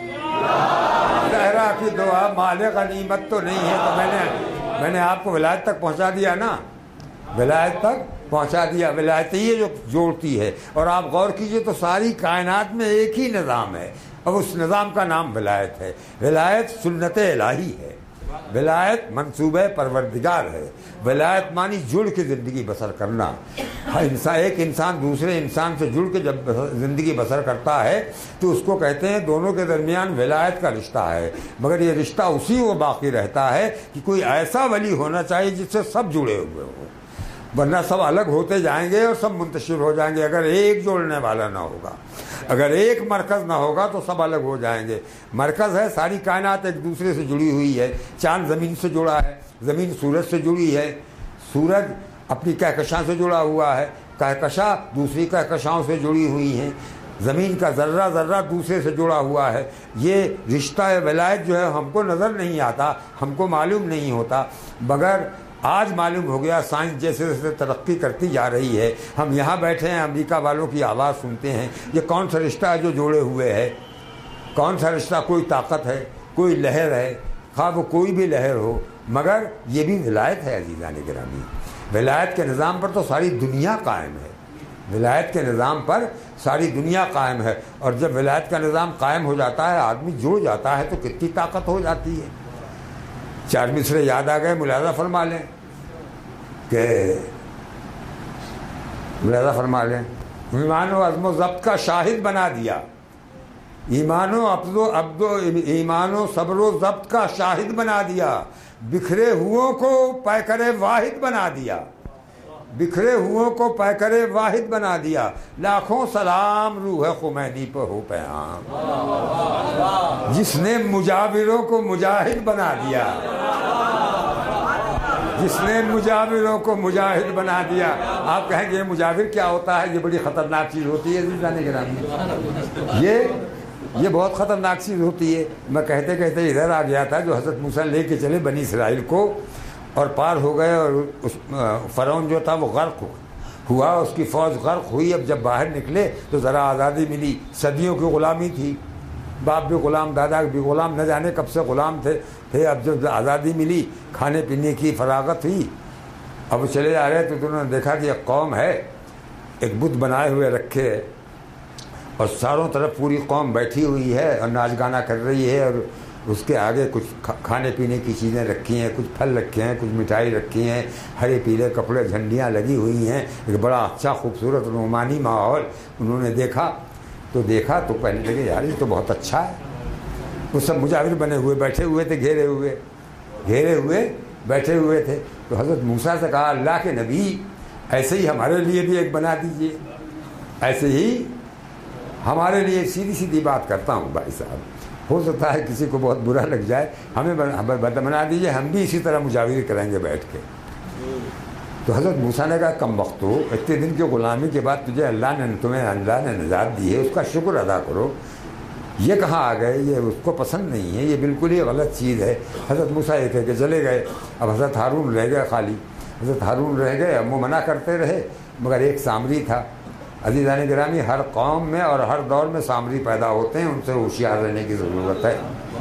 [SPEAKER 1] زہرا کی دعا مال غنیمت تو نہیں ہے۔ تو میں نے میں نے آپ کو ولایت تک پہنچا دیا نا، ولایت تک پہنچا دیا۔ ولایت یہ جو جوڑتی ہے، اور آپ غور کیجئے تو ساری کائنات میں ایک ہی نظام ہے، اور اس نظام کا نام ولایت ہے۔ ولایت سنت الہی ہے، ولایت منصوبہ پروردگار ہے، ولایت مانی جڑ کے زندگی بسر کرنا۔ انسان ایک انسان دوسرے انسان سے جڑ کے جب زندگی بسر کرتا ہے تو اس کو کہتے ہیں دونوں کے درمیان ولایت کا رشتہ ہے، مگر یہ رشتہ اسی وہ باقی رہتا ہے کہ کوئی ایسا ولی ہونا چاہیے جس سے سب جڑے ہوئے ہوں، ورنہ سب الگ ہوتے جائیں گے اور سب منتشر ہو جائیں گے۔ اگر ایک جوڑنے والا نہ ہوگا، اگر ایک مرکز نہ ہوگا تو سب الگ ہو جائیں گے۔ مرکز ہے، ساری کائنات ایک دوسرے سے جڑی ہوئی ہے، چاند زمین سے جڑا ہے، زمین سورج سے جڑی ہے، سورج اپنی کہکشاں سے جڑا ہوا ہے، کہکشاں دوسری کہکشاؤں سے جڑی ہوئی ہیں، زمین کا ذرہ ذرہ دوسرے سے جڑا ہوا ہے۔ یہ رشتہ ولایت جو ہے ہم کو نظر نہیں آتا، ہم کو معلوم نہیں ہوتا، مگر آج معلوم ہو گیا۔ سائنس جیسے جیسے ترقی کرتی جا رہی ہے، ہم یہاں بیٹھے ہیں، امریکہ والوں کی آواز سنتے ہیں، یہ کون سا رشتہ ہے جو جوڑے ہوئے ہے؟ کون سا رشتہ؟ کوئی طاقت ہے، کوئی لہر ہے، خواہ وہ کوئی بھی لہر ہو، مگر یہ بھی ولایت ہے۔ عزیزان گرامی، ولایت کے نظام پر تو ساری دنیا قائم ہے، ولایت کے نظام پر ساری دنیا قائم ہے، اور جب ولایت کا نظام قائم ہو جاتا ہے، آدمی جڑ جاتا ہے تو کتنی طاقت ہو جاتی ہے۔ چار مصرے یاد آ گئے، ملاحظہ فرما لیں کہ ملاحظہ فرما لیں ایمان و عزم و ضبط کا شاہد بنا دیا، ایمان و عبد و عبد و ایمان و صبر و ضبط کا شاہد بنا دیا، بکھرے ہوئوں کو پیکر واحد بنا دیا، بکھرے ہوئوں کو پیکر واحد بنا دیا، لاکھوں سلام روح خمینی پہ ہو پیام، جس نے مجاوروں کو مجاہد بنا دیا، جس نے مجاوروں کو مجاہد بنا دیا۔ آپ کہیں گے یہ مجاور کیا ہوتا ہے؟ یہ بڑی خطرناک چیز ہوتی ہے عزیزان گرامی، یہ یہ بہت خطرناک چیز ہوتی ہے۔ میں کہتے کہتے ادھر آ گیا تھا، جو حضرت موسیٰ لے کے چلے بنی اسرائیل کو اور پار ہو گئے، اور اس فرعون جو تھا وہ غرق ہوا، اس کی فوج غرق ہوئی۔ اب جب باہر نکلے تو ذرا آزادی ملی، صدیوں کی غلامی تھی، باپ بھی غلام، دادا بھی غلام، نہ جانے کب سے غلام تھے تھے اب جب آزادی ملی، کھانے پینے کی فراغت ہوئی، اب وہ چلے جا رہے تو انہوں نے دیکھا کہ ایک قوم ہے، ایک بت بنائے ہوئے رکھے، اور چاروں طرف پوری قوم بیٹھی ہوئی ہے اور ناچ گانا کر رہی ہے، اور اس کے آگے کچھ کھانے پینے کی چیزیں رکھی ہیں، کچھ پھل رکھے ہیں، کچھ مٹھائی رکھی ہیں، ہرے پیلے کپڑے، جھنڈیاں لگی ہوئی ہیں، ایک بڑا اچھا خوبصورت رومانی ماحول۔ انہوں نے دیکھا تو دیکھا تو کہنے لگے یار یہ تو بہت اچھا ہے۔ وہ سب مجاور بنے ہوئے بیٹھے ہوئے تھے، گھیرے ہوئے، گھیرے ہوئے بیٹھے ہوئے تھے. تو حضرت موسیٰ سے کہا اللہ کے نبی ایسے ہی ہمارے لیے بھی ایک بنا دیجئے, ایسے ہی ہمارے لیے. سیدھی سیدھی بات کرتا ہوں بھائی صاحب, ہو سکتا ہے کسی کو بہت برا لگ جائے, ہمیں بنا دیجئے, ہم بھی اسی طرح مجاوری کریں گے بیٹھ کے. تو حضرت موسیٰ نے کہا کم وقت ہو, اتنے دن کی غلامی کے بعد تجھے اللہ نے تمہیں اللہ نے نجات دی ہے, اس کا شکر ادا کرو. یہ کہاں آ گئے, یہ اس کو پسند نہیں ہے, یہ بالکل ہی غلط چیز ہے. حضرت موسیٰ یہ کہہ کے چلے گئے. اب حضرت ہارون رہ گئے خالی. حضرت ہارون رہ گئے, اب وہ منع کرتے رہے, مگر ایک سامری تھا. عزیزان گرامی, ہر قوم میں اور ہر دور میں سامری پیدا ہوتے ہیں, ان سے ہوشیار رہنے کی ضرورت ہے.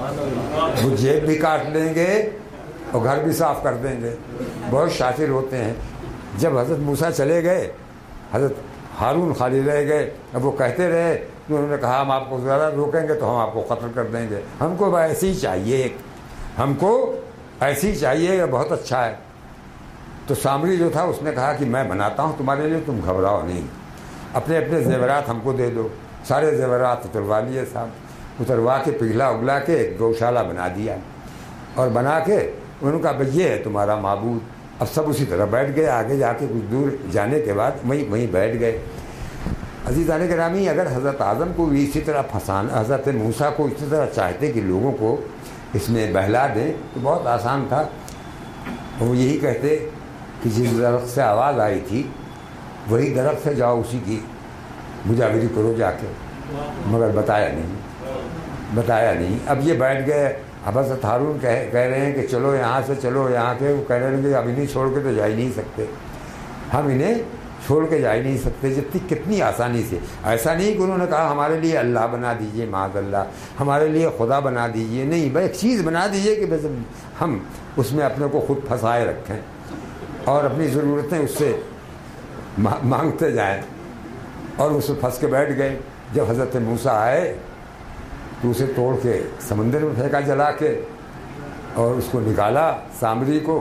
[SPEAKER 1] وہ جیب بھی کاٹ لیں گے اور گھر بھی صاف کر دیں گے, بہت شاطر ہوتے ہیں. جب حضرت موسیٰ چلے گئے, حضرت ہارون خالی رہ گئے. اب وہ کہتے رہے تو انہوں نے کہا ہم آپ کو زیادہ روکیں گے تو ہم آپ کو قتل کر دیں گے, ہم کو ایسی ہی چاہیے, ہم کو ایسی ہی چاہیے, یہ بہت اچھا ہے. تو سامری جو تھا اس نے کہا کہ میں بناتا ہوں تمہارے لیے, تم گھبراؤ نہیں, اپنے اپنے زیورات ہم کو دے دو. سارے زیورات اتروا لیے صاحب, اتروا کے پگھلا اگلا کے ایک گوشالہ بنا دیا, اور بنا کے انہوں نے کہا بھئی یہ ہے تمہارا معبود. اب سب اسی طرح بیٹھ گئے. آگے جا کے کچھ دور جانے کے بعد وہیں وہیں بیٹھ گئے. عزیزان گرامی, اگر حضرت اعظم کو بھی اسی طرح پھنسانا, حضرت موسیٰ کو اسی طرح چاہتے کہ لوگوں کو اس میں بہلا دیں تو بہت آسان تھا. وہ یہی کہتے کہ جس درخت سے آواز آئی تھی وہی درخت سے جاؤ, اسی کی مجاوری کرو جا کے, مگر بتایا نہیں, بتایا نہیں. اب یہ بیٹھ گئے. اب حضرت ہارون کہہ کہہ رہے ہیں کہ چلو یہاں سے, چلو یہاں کے. وہ کہہ رہے ہیں کہ اب انہیں چھوڑ کے تو جا ہی نہیں سکتے, ہم انہیں چھوڑ کے جا ہی نہیں سکتے. جتنی کتنی آسانی سے, ایسا نہیں کہ انہوں نے کہا ہمارے لیے اللہ بنا دیجئے, معاذ اللہ, ہمارے لیے خدا بنا دیجئے. نہیں بھائی, ایک چیز بنا دیجئے کہ بس ہم اس میں اپنے کو خود پھنسائے رکھیں اور اپنی ضرورتیں اس سے مانگتے جائیں. اور اس سے پھنس کے بیٹھ گئے. جب حضرت موسیٰ آئے تو اسے توڑ کے سمندر میں پھینکا جلا کے, اور اس کو نکالا سامری کو.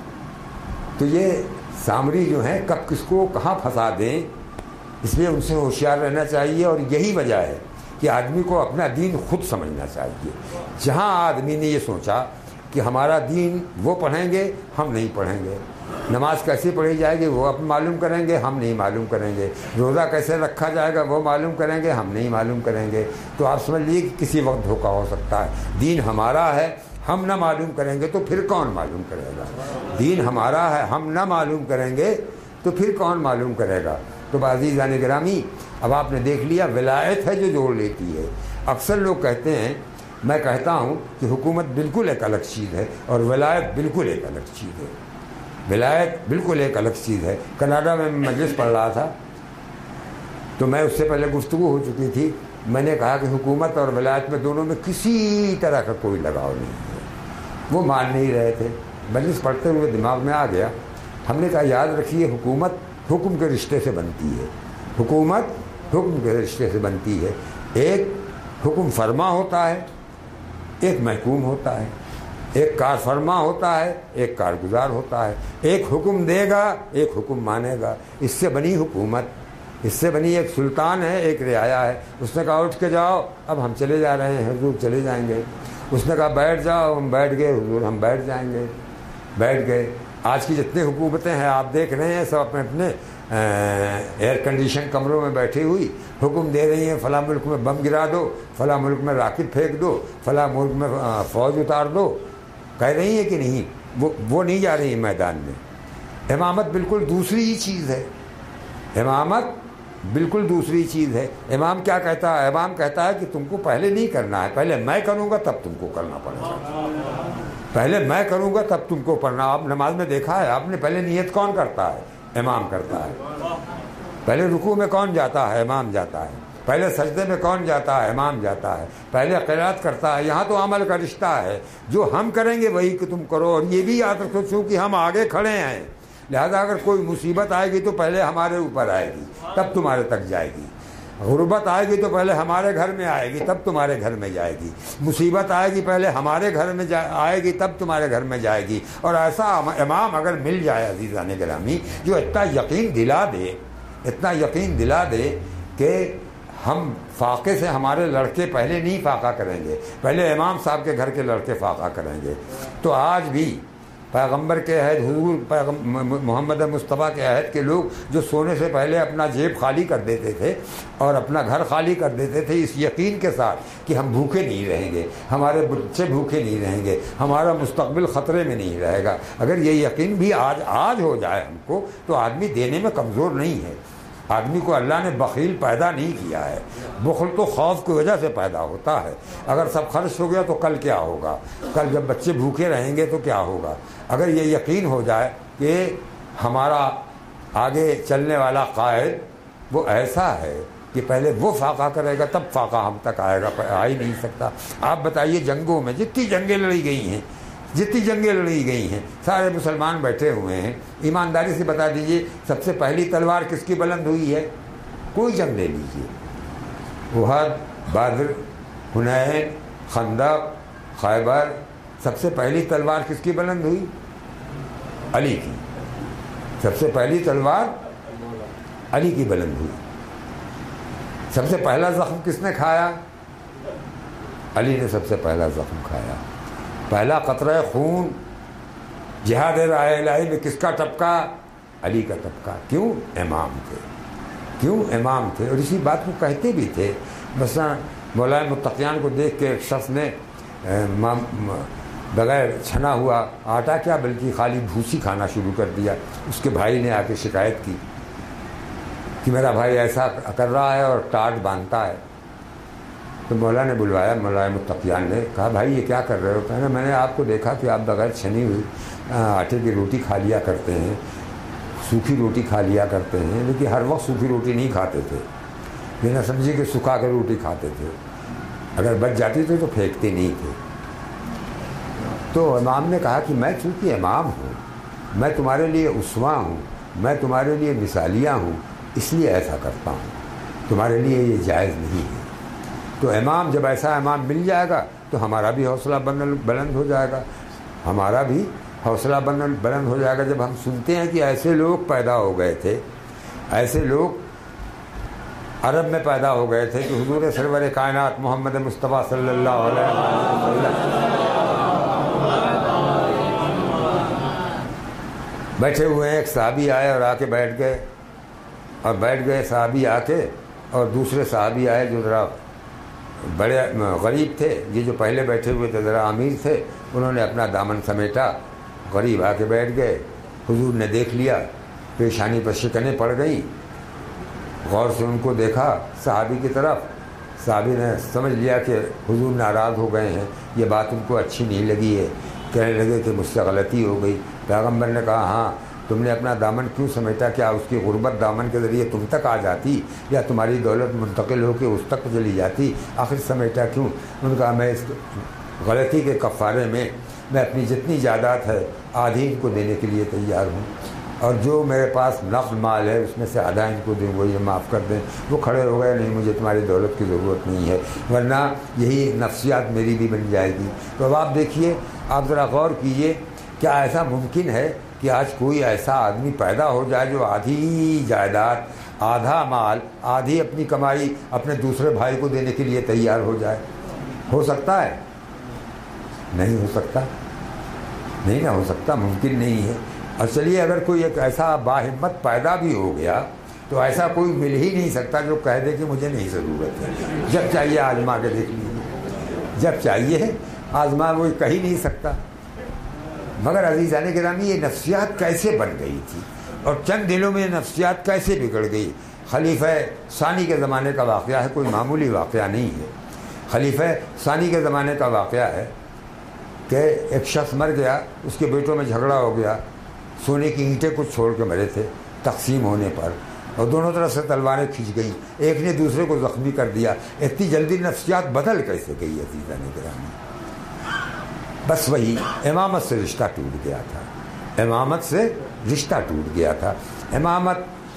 [SPEAKER 1] تو یہ سامری جو ہیں کب کس کو کہاں پھنسا دیں, اس لیے ان سے ہوشیار رہنا چاہیے. اور یہی وجہ ہے کہ آدمی کو اپنا دین خود سمجھنا چاہیے. جہاں آدمی نے یہ سوچا کہ ہمارا دین وہ پڑھیں گے, ہم نہیں پڑھیں گے, نماز کیسے پڑھی جائے گی وہ اپنے معلوم کریں گے, ہم نہیں معلوم کریں گے, روزہ کیسے رکھا جائے گا وہ معلوم کریں گے, ہم نہیں معلوم کریں گے, تو آپ سمجھ لیجیے کہ کسی وقت دھوکہ ہو سکتا ہے. دین ہمارا ہے, ہم نہ معلوم کریں گے تو پھر کون معلوم کرے گا. دین ہمارا ہے, ہم نہ معلوم کریں گے تو پھر کون معلوم کرے گا. تو عزیزان گرامی, اب آپ نے دیکھ لیا ولایت ہے جو جوڑ لیتی ہے. اکثر لوگ کہتے ہیں, میں کہتا ہوں کہ حکومت بالکل ایک الگ چیز ہے اور ولایت بالکل ایک الگ چیز ہے. ولایت بالکل ایک الگ چیز ہے. کینیڈا میں مجلس پڑھ رہا تھا تو میں اس سے پہلے گفتگو ہو چکی تھی. میں نے کہا کہ حکومت اور ولایت میں دونوں میں کسی طرح کا کوئی لگاؤ نہیں ہے. وہ مان نہیں رہے تھے. مجلس پڑھتے ہوئے دماغ میں آ گیا. ہم نے کہا یاد رکھیے, حکومت حکم کے رشتے سے بنتی ہے, حکومت حکم کے رشتے سے بنتی ہے. ایک حکم فرما ہوتا ہے, ایک محکوم ہوتا ہے. ایک کار فرما ہوتا ہے, ایک کارگزار ہوتا ہے. ایک حکم دے گا, ایک حکم مانے گا. اس سے بنی حکومت, اس سے بنی ایک سلطان ہے, ایک رعایا ہے. اس نے کہا اٹھ کے جاؤ, اب ہم چلے جا رہے ہیں, حضور چلے جائیں گے. اس نے کہا بیٹھ جاؤ, ہم بیٹھ گئے, حضور ہم بیٹھ جائیں گے. بیٹھ گئے. آج کی جتنی حکومتیں ہیں آپ دیکھ رہے ہیں, سب اپنے اپنے ایئر کنڈیشن کمروں میں بیٹھی ہوئی حکم دے رہی ہیں, فلاں ملک میں بم گرا دو, فلاں ملک میں راکٹ پھینک دو, فلاں ملک میں فوج اتار دو. کہہ رہی ہیں کہ نہیں؟ وہ وہ نہیں جا رہی ہیں میدان میں. امامت بالکل دوسری ہی چیز ہے. امامت بالکل دوسری چیز ہے. امام کیا کہتا ہے؟ امام کہتا ہے کہ تم کو پہلے نہیں کرنا ہے, پہلے میں کروں گا تب تم کو کرنا پڑے گا. پہلے میں کروں گا تب تم کو پڑھنا. آپ نماز میں دیکھا ہے آپ نے, پہلے نیت کون کرتا ہے؟ امام کرتا ہے. پہلے رکوع میں کون جاتا ہے؟ امام جاتا ہے. پہلے سجدے میں کون جاتا ہے؟ امام جاتا ہے. پہلے قرات کرتا ہے. یہاں تو عمل کا رشتہ ہے, جو ہم کریں گے وہی کہ تم کرو. اور یہ بھی یاد رکھو چونکہ ہم آگے کھڑے ہیں, لہذا اگر کوئی مصیبت آئے گی تو پہلے ہمارے اوپر آئے گی, تب تمہارے تک جائے گی. غربت آئے گی تو پہلے ہمارے گھر میں آئے گی, تب تمہارے گھر میں جائے گی. مصیبت آئے گی پہلے ہمارے گھر میں آئے گی, تب تمہارے گھر میں جائے گی. اور ایسا امام اگر مل جائے عزیزان گرامی, جو اتنا یقین دلا دے, اتنا یقین دلا دے کہ ہم فاقے سے ہمارے لڑکے پہلے نہیں فاقہ کریں گے، پہلے امام صاحب کے گھر کے لڑکے فاقہ کریں گے۔ تو آج بھی پیغمبر کے عہد، حضور محمد مصطفیٰ کے عہد کے لوگ جو سونے سے پہلے اپنا جیب خالی کر دیتے تھے اور اپنا گھر خالی کر دیتے تھے اس یقین کے ساتھ کہ ہم بھوکے نہیں رہیں گے، ہمارے بچے بھوکے نہیں رہیں گے، ہمارا مستقبل خطرے میں نہیں رہے گا، اگر یہ یقین بھی آج آج ہو جائے ہم کو تو آدمی دینے میں کمزور نہیں ہے۔ آدمی کو اللہ نے بخیل پیدا نہیں کیا ہے، بخل تو خوف کی وجہ سے پیدا ہوتا ہے۔ اگر سب خرچ ہو گیا تو کل کیا ہوگا، کل جب بچے بھوکے رہیں گے تو کیا ہوگا۔ اگر یہ یقین ہو جائے کہ ہمارا آگے چلنے والا قائد وہ ایسا ہے کہ پہلے وہ فاقہ کرے گا تب فاقہ ہم تک آئے گا، آ ہی نہیں سکتا۔ آپ بتائیے جنگوں میں جتنی جنگیں لڑی گئی ہیں جتنی جنگیں لڑی گئی ہیں سارے مسلمان بیٹھے ہوئے ہیں، ایمانداری سے بتا دیجئے سب سے پہلی تلوار کس کی بلند ہوئی ہے؟ کوئی جنگ لے لیجئے، احد، بدر، حنین، خندق، خیبر، سب سے پہلی تلوار کس کی بلند ہوئی؟ علی کی۔ سب سے پہلی تلوار علی کی بلند ہوئی۔ سب سے پہلا زخم کس نے کھایا؟ علی نے سب سے پہلا زخم کھایا۔ پہلا قطرہ خون جہاد راہ الہی میں کس کا ٹپکا؟ علی کا ٹپکا۔ کیوں؟ امام تھے، کیوں؟ امام تھے، اور اسی بات کو کہتے بھی تھے۔ مثلا مولانا متقیان کو دیکھ کے ایک شخص نے بغیر چھنا ہوا آٹا کیا بلکہ خالی بھوسی کھانا شروع کر دیا۔ اس کے بھائی نے آ کے شکایت کی کہ میرا بھائی ایسا کر رہا ہے اور ٹاٹ باندھتا ہے۔ تو مولا نے بلوایا، مولانا متقیان نے کہا بھائی یہ کیا کر رہے ہو؟ کہنا میں نے آپ کو دیکھا کہ آپ بغیر چھنی ہوئی آٹے کی روٹی کھا لیا کرتے ہیں، سوکھی روٹی کھا لیا کرتے ہیں، لیکن ہر وقت سوکھی روٹی نہیں کھاتے تھے، یہ نہ سمجھے کہ سکھا کے روٹی کھاتے تھے، اگر بچ جاتی تھی تو پھینکتے نہیں تھے۔ تو امام نے کہا کہ میں چونکہ امام ہوں، میں تمہارے لیے اسوہ ہوں، میں تمہارے لیے مثالیہ ہوں، اس لیے ایسا کرتا ہوں، تمہارے لیے یہ جائز نہیں ہے۔ تو امام جب ایسا امام مل جائے گا تو ہمارا بھی حوصلہ بلند ہو جائے گا، ہمارا بھی حوصلہ بلند ہو جائے گا جب ہم سنتے ہیں کہ ایسے لوگ پیدا ہو گئے تھے، ایسے لوگ عرب میں پیدا ہو گئے تھے کہ حضور سرور کائنات محمد مصطفیٰ صلی اللہ علیہ وسلم بیٹھے ہوئے ہیں۔ ایک صحابی آئے اور آ کے بیٹھ گئے اور بیٹھ گئے صحابی آ کے، اور دوسرے صحابی آئے جو ذرا بڑے غریب تھے، یہ جو پہلے بیٹھے ہوئے تھے ذرا امیر تھے، انہوں نے اپنا دامن سمیٹا، غریب آ کے بیٹھ گئے۔ حضور نے دیکھ لیا، پیشانی پر شکنیں پڑ گئیں، غور سے ان کو دیکھا صحابی کی طرف، صحابی نے سمجھ لیا کہ حضور ناراض ہو گئے ہیں، یہ بات ان کو اچھی نہیں لگی ہے، کہنے لگے کہ مجھ سے غلطی ہو گئی۔ پیغمبر نے کہا ہاں تم نے اپنا دامن کیوں سمیٹا؟ کیا اس کی غربت دامن کے ذریعے تم تک آ جاتی یا تمہاری دولت منتقل ہو کے اس تک چلی جاتی؟ آخر سمیٹا کیوں؟ انہوں نے کہا میں اس غلطی کے کفارے میں میں اپنی جتنی جائیداد ہے آدھی ان کو دینے کے لیے تیار ہوں، اور جو میرے پاس نقد مال ہے اس میں سے آدھا ان کو دیں، وہ یہ معاف کر دیں۔ وہ کھڑے ہو گئے، نہیں مجھے تمہاری دولت کی ضرورت نہیں ہے، ورنہ یہی نفسیات میری بھی بن جائے گی۔ تو اب آپ دیکھیے، آپ ذرا غور کیجئے، کیا ایسا ممکن ہے کہ آج کوئی ایسا آدمی پیدا ہو جائے جو آدھی جائیداد، آدھا مال، آدھی اپنی کمائی اپنے دوسرے بھائی کو دینے کے لیے تیار ہو جائے؟ ہو سکتا ہے؟ نہیں ہو سکتا، نہیں نہ ہو سکتا، ممکن نہیں ہے۔ اور چلیے اگر کوئی ایک ایسا باہمت پیدا بھی ہو گیا تو ایسا کوئی مل ہی نہیں سکتا جو کہہ دے کہ مجھے نہیں ضرورت ہے، جب چاہیے آزما کے دیکھ لیجیے، جب چاہیے آزما، وہ کہہ ہی نہیں سکتا۔ مگر عزیزان گرامی، یہ نفسیات کیسے بن گئی تھی اور چند دنوں میں یہ نفسیات کیسے بگڑ گئی؟ خلیفہ ثانی کے زمانے کا واقعہ ہے، کوئی معمولی واقعہ نہیں ہے۔ خلیفہ ثانی کے زمانے کا واقعہ ہے کہ ایک شخص مر گیا، اس کے بیٹوں میں جھگڑا ہو گیا، سونے کی اینٹیں کچھ چھوڑ کے مرے تھے تقسیم ہونے پر، اور دونوں طرف سے تلواریں کھینچ گئیں، ایک نے دوسرے کو زخمی کر دیا۔ اتنی جلدی نفسیات بدل کیسے گئی عزیزان گرامی؟ بس وہی امامت سے رشتہ ٹوٹ گیا تھا، امامت سے رشتہ ٹوٹ گیا تھا۔ امامت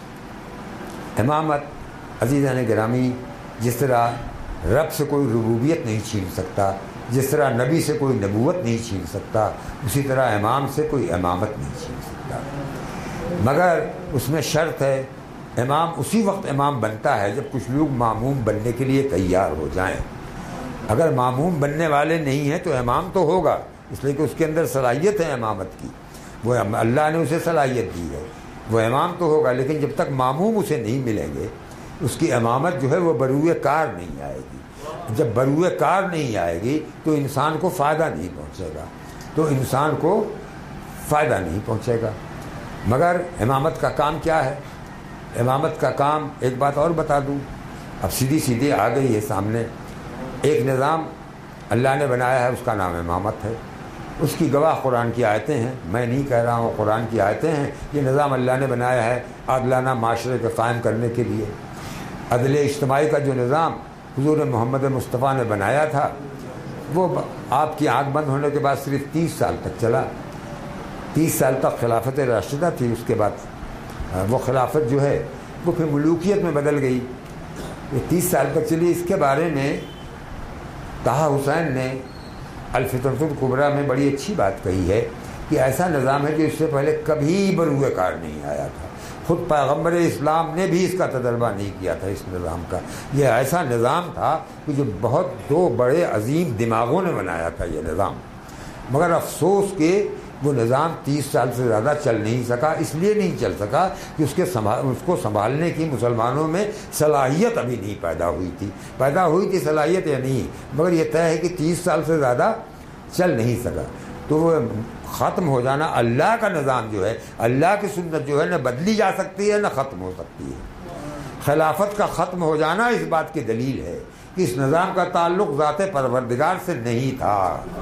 [SPEAKER 1] امامت عزیزان گرامی، جس طرح رب سے کوئی ربوبیت نہیں چھین سکتا، جس طرح نبی سے کوئی نبوت نہیں چھین سکتا، اسی طرح امام سے کوئی امامت نہیں چھین سکتا، مگر اس میں شرط ہے امام اسی وقت امام بنتا ہے جب کچھ لوگ ماموم بننے کے لیے تیار ہو جائیں. اگر ماموم بننے والے نہیں ہیں تو امام تو ہوگا، اس لیے کہ اس کے اندر صلاحیت ہے امامت کی، وہ اللہ نے اسے صلاحیت دی ہے، وہ امام تو ہوگا. لیکن جب تک ماموم اسے نہیں ملیں گے اس کی امامت جو ہے وہ بروئے کار نہیں آئے گی. جب بروئے کار نہیں آئے گی تو انسان کو فائدہ نہیں پہنچے گا، تو انسان کو فائدہ نہیں پہنچے گا. مگر امامت کا کام کیا ہے؟ امامت کا کام ایک بات اور بتا دوں، اب سیدھی سیدھی آ گئی ہے سامنے. ایک نظام اللہ نے بنایا ہے، اس کا نام امامت ہے. اس کی گواہ قرآن کی آیتیں ہیں، میں نہیں کہہ رہا ہوں، قرآن کی آیتیں ہیں. یہ نظام اللہ نے بنایا ہے عادلانہ معاشرے کے قائم کرنے کے لیے. عدل اجتماعی کا جو نظام حضور محمد مصطفیٰ نے بنایا تھا وہ آپ کی آنکھ بند ہونے کے بعد صرف تیس سال تک چلا. تیس سال تک خلافت راشدہ تھی. اس کے بعد وہ خلافت جو ہے وہ پھر ملوکیت میں بدل گئی. یہ تیس سال تک چلی. اس کے بارے میں طہ حسین نے الفتنۃ الکبریٰ میں بڑی اچھی بات کہی ہے کہ ایسا نظام ہے جو اس سے پہلے کبھی بروئے کار نہیں آیا تھا. خود پیغمبر اسلام نے بھی اس کا تجربہ نہیں کیا تھا اس نظام کا. یہ ایسا نظام تھا کہ جو بہت دو بڑے عظیم دماغوں نے بنایا تھا یہ نظام. مگر افسوس کہ وہ نظام تیس سال سے زیادہ چل نہیں سکا. اس لیے نہیں چل سکا کہ اس کے سنبھال اس کو سنبھالنے کی مسلمانوں میں صلاحیت ابھی نہیں پیدا ہوئی تھی. پیدا ہوئی تھی صلاحیت یا نہیں، مگر یہ طے ہے کہ تیس سال سے زیادہ چل نہیں سکا. تو وہ ختم ہو جانا، اللہ کا نظام جو ہے، اللہ کی سنت جو ہے نہ بدلی جا سکتی ہے نہ ختم ہو سکتی ہے. خلافت کا ختم ہو جانا اس بات کی دلیل ہے کہ اس نظام کا تعلق ذات پروردگار سے نہیں تھا،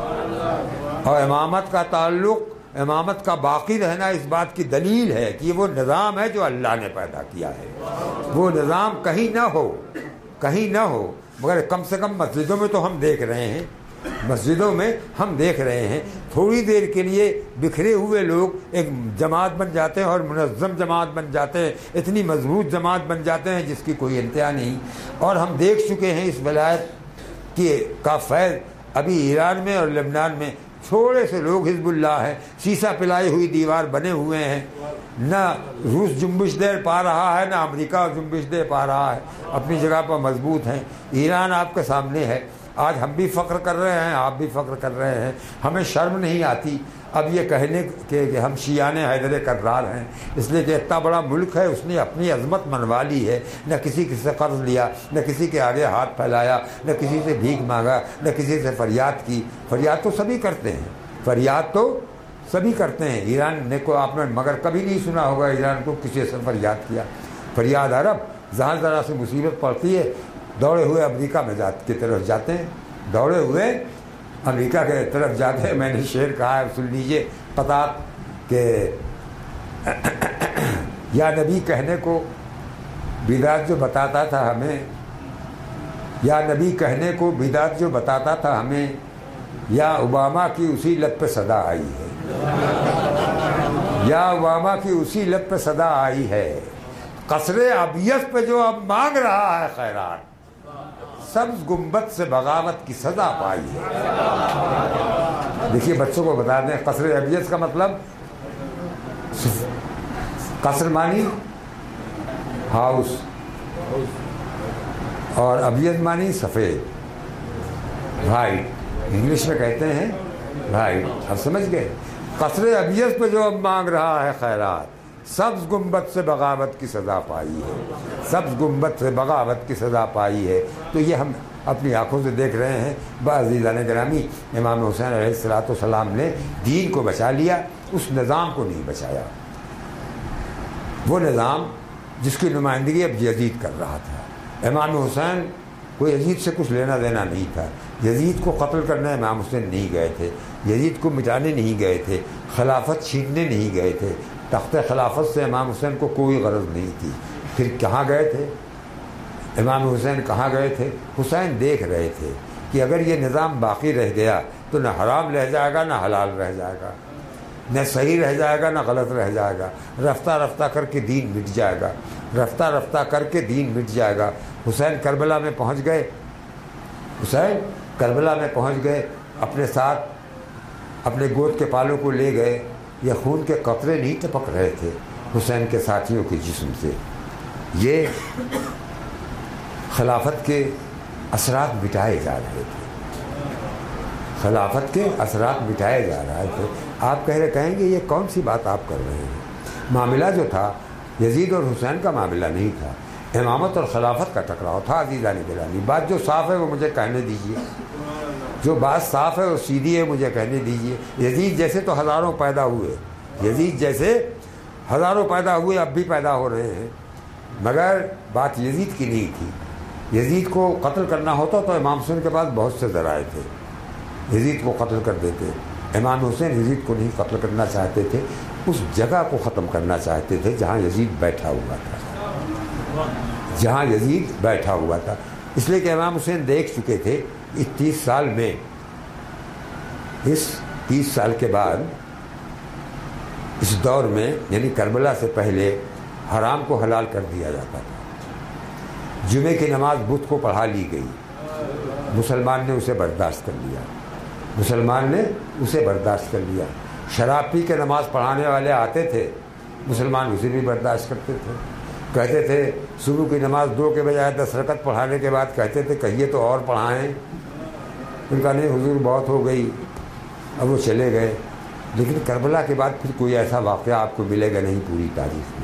[SPEAKER 1] اور امامت کا تعلق، امامت کا باقی رہنا اس بات کی دلیل ہے کہ یہ وہ نظام ہے جو اللہ نے پیدا کیا ہے. وہ نظام کہیں نہ ہو، کہیں نہ ہو، مگر کم سے کم مسجدوں میں تو ہم دیکھ رہے ہیں، مسجدوں میں ہم دیکھ رہے ہیں تھوڑی دیر کے لیے بکھرے ہوئے لوگ ایک جماعت بن جاتے ہیں اور منظم جماعت بن جاتے ہیں، اتنی مضبوط جماعت بن جاتے ہیں جس کی کوئی انتہا نہیں. اور ہم دیکھ چکے ہیں اس ولایت کی کا فیض ابھی ایران میں اور لبنان میں. چھوڑے سے لوگ حزب اللہ ہیں، سیسا پلائی ہوئی دیوار بنے ہوئے ہیں. نہ روس جنبش دے پا رہا ہے نہ امریکہ جنبش دے پا رہا ہے، اپنی جگہ پر مضبوط ہیں. ایران آپ کے سامنے ہے. آج ہم بھی فخر کر رہے ہیں، آپ بھی فخر کر رہے ہیں. ہمیں شرم نہیں آتی اب یہ کہنے کہ ہم شیعان حیدر کرار ہیں، اس لیے کہ اتنا بڑا ملک ہے، اس نے اپنی عظمت منوا لی ہے. نہ کسی سے قرض لیا، نہ کسی کے آگے ہاتھ پھیلایا، نہ کسی سے بھیک مانگا، نہ کسی سے فریاد کی. فریاد تو سبھی کرتے ہیں، فریاد تو سبھی کرتے ہیں. ایران نے کو آپ نے مگر کبھی نہیں سنا ہوگا ایران کو کسی سے فریاد کیا. فریاد عرب جہاں ذرا سے مصیبت پڑتی ہے دوڑے ہوئے امریکہ میں جات کی طرف جاتے ہیں، دوڑے ہوئے امریکہ کے طرف جاتے ہیں. میں نے شعر کہا ہے، سن لیجیے قطعات کہ یا نبی کہنے کو بدعت جو بتاتا تھا ہمیں، یا نبی کہنے کو بدعت جو بتاتا تھا ہمیں، یا اوباما کی اسی لب پہ صدا آئی ہے، یا اوباما کی اسی لب پہ صدا آئی ہے. قصر ابیض پہ جو اب مانگ رہا ہے خیرات، سبز گنبد سے بغاوت کی سزا پائی ہے. دیکھیے بچوں کو بتا دیں قصر ابیض کا مطلب، قصر مانی ہاؤس اور ابیض مانی سفید، وائٹ، انگلش میں کہتے ہیں وائٹ. اب سمجھ گئے؟ قصر ابیض پہ جو اب مانگ رہا ہے خیرات، سبز گنبد سے بغاوت کی سزا پائی ہے، سبز گنبد سے بغاوت کی سزا پائی ہے. تو یہ ہم اپنی آنکھوں سے دیکھ رہے ہیں. عزیزان گرامی، امام حسین علیہ الصلوۃ والسلام نے دین کو بچا لیا، اس نظام کو نہیں بچایا. وہ نظام جس کی نمائندگی اب یزید کر رہا تھا. امام حسین کو یزید سے کچھ لینا دینا نہیں تھا. یزید کو قتل کرنے امام حسین نہیں گئے تھے، یزید کو مٹانے نہیں گئے تھے، خلافت چھیننے نہیں گئے تھے. تخت خلافت سے امام حسین کو کوئی غرض نہیں تھی. پھر کہاں گئے تھے امام حسین؟ کہاں گئے تھے؟ حسین دیکھ رہے تھے کہ اگر یہ نظام باقی رہ گیا تو نہ حرام رہ جائے گا نہ حلال رہ جائے گا، نہ صحیح رہ جائے گا نہ غلط رہ جائے گا. رفتہ رفتہ کر کے دین مٹ جائے گا، رفتہ رفتہ کر کے دین مٹ جائے گا. حسین کربلا میں پہنچ گئے، حسین کربلا میں پہنچ گئے، اپنے ساتھ اپنے گود کے پالوں کو لے گئے. یہ خون کے قطرے نہیں ٹپک رہے تھے حسین کے ساتھیوں کے جسم سے. یہ خلافت کے اثرات مٹائے جا رہے تھے، خلافت کے اثرات مٹائے جا رہے تھے۔ آپ کہہ رہے کہیں گے یہ کون سی بات آپ کر رہے ہیں؟ معاملہ جو تھا یزید اور حسین کا معاملہ نہیں تھا، امامت اور خلافت کا ٹکراؤ تھا۔ عزیزان گرامی، بات جو صاف ہے وہ مجھے کہنے دیجیے، جو بات صاف ہے اور سیدھی ہے مجھے کہنے دیجیے۔ یزید جیسے تو ہزاروں پیدا ہوئے، یزید جیسے ہزاروں پیدا ہوئے، اب بھی پیدا ہو رہے ہیں، مگر بات یزید کی نہیں تھی۔ یزید کو قتل کرنا ہوتا تو امام حسین کے پاس بہت سے ذرائع تھے، یزید کو قتل کر دیتے۔ امام حسین یزید کو نہیں قتل کرنا چاہتے تھے، اس جگہ کو ختم کرنا چاہتے تھے جہاں یزید بیٹھا ہوا تھا، جہاں یزید بیٹھا ہوا تھا۔ اس لیے کہ امام حسین دیکھ چکے تھے اس تیس سال میں، اس تیس سال کے بعد اس دور میں، یعنی کربلا سے پہلے حرام کو حلال کر دیا جاتا تھا، جمعے کی نماز بدھ کو پڑھا لی گئی، مسلمان نے اسے برداشت کر لیا، مسلمان نے اسے برداشت کر لیا۔ شراب پی کے نماز پڑھانے والے آتے تھے، مسلمان اسے بھی برداشت کرتے تھے، کہتے تھے صبح کی نماز دو کے بجائے دس رکعت پڑھانے کے بعد کہتے تھے کہیے تو اور پڑھائیں، ان کا نہیں حضور بہت ہو گئی، اب وہ چلے گئے۔ لیکن کربلا کے بعد پھر کوئی ایسا واقعہ آپ کو ملے گا نہیں پوری تاریخ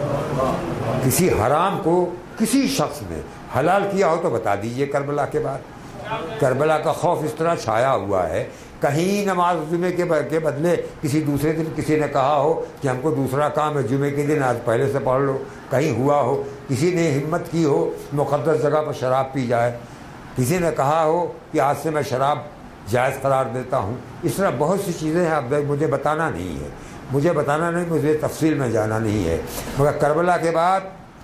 [SPEAKER 1] میں، کسی حرام کو کسی شخص نے حلال کیا ہو تو بتا دیجئے۔ کربلا کے بعد کربلا کا خوف اس طرح چھایا ہوا ہے، کہیں نماز جمعے کے بدلے کسی دوسرے دن کسی نے کہا ہو کہ ہم کو دوسرا کام ہے، جمعے کے دن آج پہلے سے پڑھ لو، کہیں ہوا ہو، کسی نے ہمت کی ہو مقدس جگہ پر شراب پی جائے، کسی نے کہا ہو کہ آج سے میں شراب جائز قرار دیتا ہوں۔ اس طرح بہت سی چیزیں ہیں، اب مجھے بتانا نہیں ہے، مجھے بتانا نہیں، مجھے تفصیل میں جانا نہیں ہے، مگر کربلا کے بعد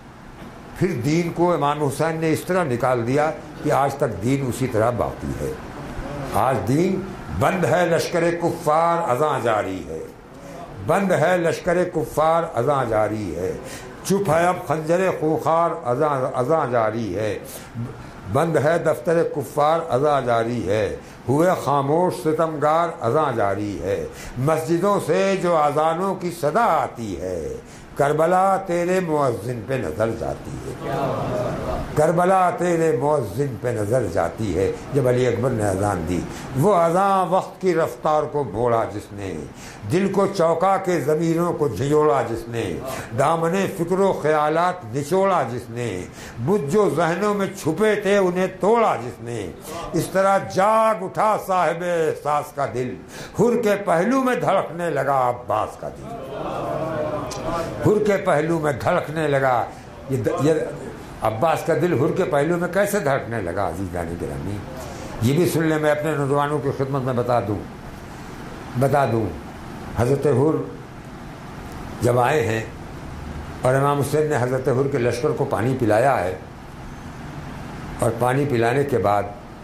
[SPEAKER 1] پھر دین کو امام حسین نے اس طرح نکال دیا کہ آج تک دین اسی طرح باقی ہے۔ آج دین بند ہے، لشکر کفار اذاں جاری ہے، بند ہے لشکر کفار اذاں جاری ہے، چپ ہے اب خنجر خوخار اذاں اذاں جاری ہے، بند ہے دفتر کفار اذاں جاری ہے، ہوئے خاموش ستمگار اذاں جاری ہے، مسجدوں سے جو اذانوں کی صدا آتی ہے، کربلا تیرے مؤذن پہ نظر جاتی ہے، کربلا تیرے مؤذن پہ نظر جاتی ہے۔ جب علی اکبر نے اذان دی، وہ اذان وقت کی رفتار کو موڑا جس نے، دل کو چوکا کے ضمیروں کو جھنجھوڑا جس نے، دامن فکر و خیالات نچوڑا جس نے، بدھ جو ذہنوں میں چھپے تھے انہیں توڑا جس نے، اس طرح جاگ اٹھا صاحب احساس کا دل، حر کے پہلو میں دھڑکنے لگا عباس کا دل، حر کے پہلو میں دھڑکنے لگا۔ یہ عباس کا دل حر کے پہلو میں کیسے دھڑکنے لگا؟ عزیزان گرامی، یہ بھی سن لیں، میں اپنے نوجوانوں کی خدمت میں بتا دوں بتا دوں حضرت حر جب آئے ہیں اور امام حسین نے حضرت حر کے لشکر کو پانی پلایا ہے، اور پانی پلانے کے بعد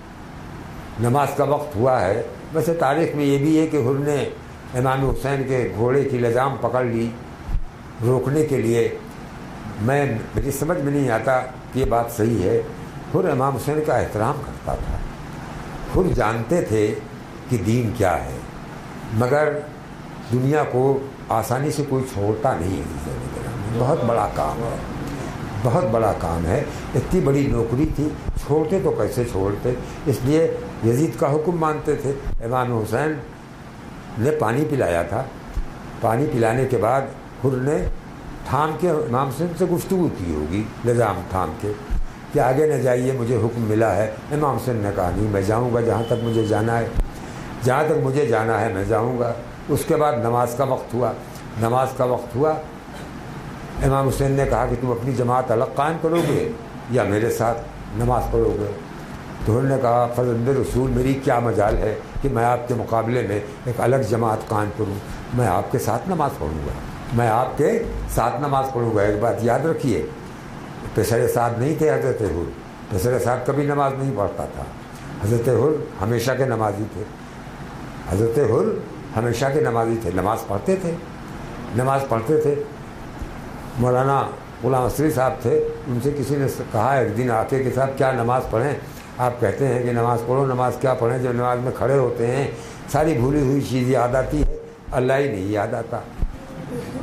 [SPEAKER 1] نماز کا وقت ہوا ہے۔ ویسے تاریخ میں یہ بھی ہے کہ حر نے امام حسین کے گھوڑے کی لجام پکڑ لی روکنے کے لیے۔ میں میری سمجھ میں نہیں آتا کہ یہ بات صحیح ہے۔ حر امام حسین کا احترام کرتا تھا، حر جانتے تھے کہ دین کیا ہے، مگر دنیا کو آسانی سے کوئی چھوڑتا نہیں ہے۔ بہت بڑا کام ہے، بہت بڑا کام ہے، اتنی بڑی نوکری تھی، چھوڑتے تو کیسے چھوڑتے؟ اس لیے یزید کا حکم مانتے تھے۔ امام حسین نے پانی پلایا تھا، پانی پلانے کے بعد حر نے تھام کے امام حسین سے گفتگو کی ہوگی، لجام تھام کے، کہ آگے نہ جائیے، مجھے حکم ملا ہے۔ امام حسین نے کہا نہیں، میں جاؤں گا جہاں تک مجھے جانا ہے، جہاں تک مجھے جانا ہے میں جاؤں گا۔ اس کے بعد نماز کا وقت ہوا، نماز کا وقت ہوا امام حسین نے کہا کہ تم اپنی جماعت الگ قائم کرو گے یا میرے ساتھ نماز پڑھو گے؟ تو انہوں نے کہا فرزند رسول، میری کیا مجال ہے کہ میں آپ کے مقابلے میں ایک الگ جماعت قائم کروں، میں آپ کے ساتھ نماز پڑھوں گا، میں آپ کے ساتھ نماز پڑھوں گا۔ ایک بات یاد رکھیے، پسر سعد نہیں تھے حضرت حر، پسر سعد کبھی نماز نہیں پڑھتا تھا، حضرت حر ہمیشہ کے نمازی تھے، حضرت حر ہمیشہ کے نمازی تھے، نماز پڑھتے تھے، نماز پڑھتے تھے۔ مولانا غلام عصری صاحب تھے، ان سے کسی نے کہا ایک دن آ کے کہ صاحب کیا نماز پڑھیں؟ آپ کہتے ہیں کہ نماز پڑھو، نماز کیا پڑھیں؟ جب نماز میں کھڑے ہوتے ہیں ساری بھولی ہوئی چیز یاد آتی ہے، اللہ ہی نہیں یاد آتا۔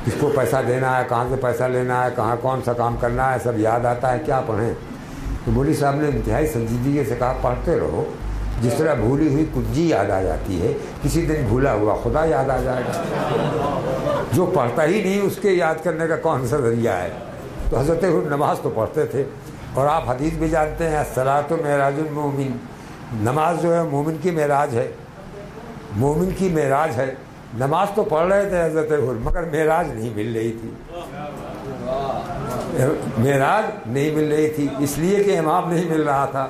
[SPEAKER 1] کس کو پیسہ دینا ہے, کہاں سے پیسہ لینا ہے, کہاں کون سا کام کرنا ہے, سب یاد آتا ہے, کیا پڑھیں. تو مولوی صاحب نے انتہائی سنجیدگی سے کہا پڑھتے رہو, جس طرح بھولی ہوئی کنجی یاد آ جاتی ہے, کسی دن بھولا ہوا خدا یاد آ جائے گا. جو پڑھتا ہی نہیں اس کے یاد کرنے کا کون سا ذریعہ ہے. تو حضرت حر نماز تو پڑھتے تھے, اور آپ حدیث بھی جانتے ہیں الصلاۃ معراج المومن, نماز جو ہے مومن کی معراج ہے, مومن کی معراج ہے. نماز تو پڑھ رہے تھے حضرت حر, مگر معراج نہیں مل رہی تھی, معراج نہیں مل رہی تھی, اس لیے کہ امام نہیں مل رہا تھا,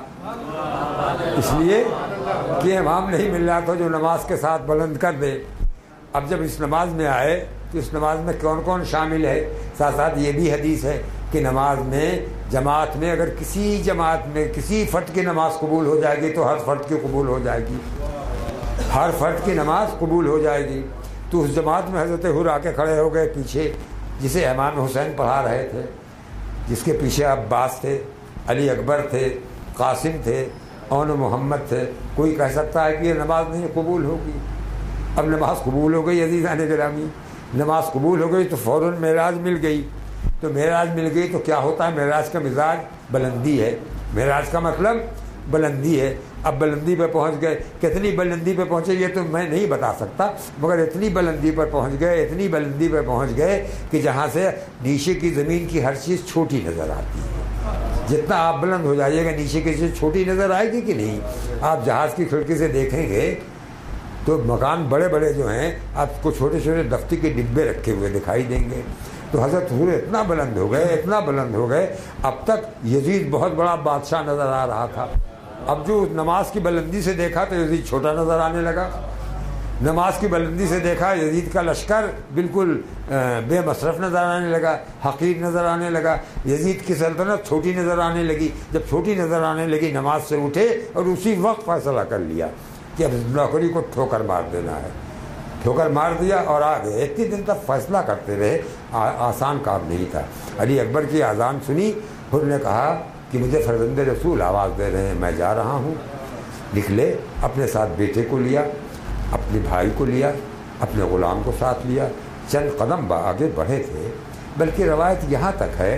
[SPEAKER 1] اس لیے کہ امام نہیں مل رہا تھا جو نماز کے ساتھ بلند کر دے. اب جب اس نماز میں آئے تو اس نماز میں کون کون شامل ہے, ساتھ ساتھ یہ بھی حدیث ہے کہ نماز میں جماعت میں اگر کسی جماعت میں کسی فرد کی نماز قبول ہو جائے گی تو ہر فرد کی قبول ہو جائے گی, ہر فرد کی نماز قبول ہو جائے گی. تو اس جماعت میں حضرت حر آ کے کھڑے ہو گئے پیچھے, جسے امام حسین پڑھا رہے تھے, جس کے پیچھے عباس تھے, علی اکبر تھے, قاسم تھے, اون محمد تھے. کوئی کہہ سکتا ہے کہ یہ نماز نہیں قبول ہوگی. اب نماز قبول ہو گئی عزیزان گرامی, نماز قبول ہو گئی تو فوراً معراج مل گئی. تو معراج مل گئی تو کیا ہوتا ہے, معراج کا مزاج بلندی ہے, معراج کا مطلب بلندی ہے. اب بلندی پہ پہنچ گئے, کتنی بلندی پہ پہنچے یہ تو میں نہیں بتا سکتا, مگر اتنی بلندی پر پہنچ گئے, اتنی بلندی پہ پہنچ گئے کہ جہاں سے نیچے کی زمین کی ہر چیز چھوٹی نظر آتی ہے. جتنا آپ بلند ہو جائیے گا نیچے کی چیز چھوٹی نظر آئے گی کہ نہیں. آپ جہاز کی کھڑکی سے دیکھیں گے تو مکان بڑے بڑے جو ہیں آپ کو چھوٹے چھوٹے دفتی کے ڈبے رکھے ہوئے دکھائی دیں گے. تو حضرت حر اتنا بلند ہو گئے, اتنا بلند ہو گئے, اب تک یزید بہت بڑا بادشاہ نظر آ رہا تھا. اب جو نماز کی بلندی سے دیکھا تو یزید چھوٹا نظر آنے لگا. نماز کی بلندی سے دیکھا یزید کا لشکر بالکل بے مصرف نظر آنے لگا, حقیر نظر آنے لگا. یزید کی سلطنت چھوٹی نظر آنے لگی. جب چھوٹی نظر آنے لگی نماز سے اٹھے اور اسی وقت فیصلہ کر لیا کہ اب نوکری کو ٹھوکر مار دینا ہے. ٹھوکر مار دیا اور آ گئے. اتنے دن تک فیصلہ کرتے رہے, آسان کام نہیں تھا. علی اکبر کی اذان سنی, حر نے کہا کہ مجھے فرزند رسول آواز دے رہے ہیں, میں جا رہا ہوں. نکلے, اپنے ساتھ بیٹے کو لیا, اپنے بھائی کو لیا, اپنے غلام کو ساتھ لیا. چند قدم آگے بڑھے تھے, بلکہ روایت یہاں تک ہے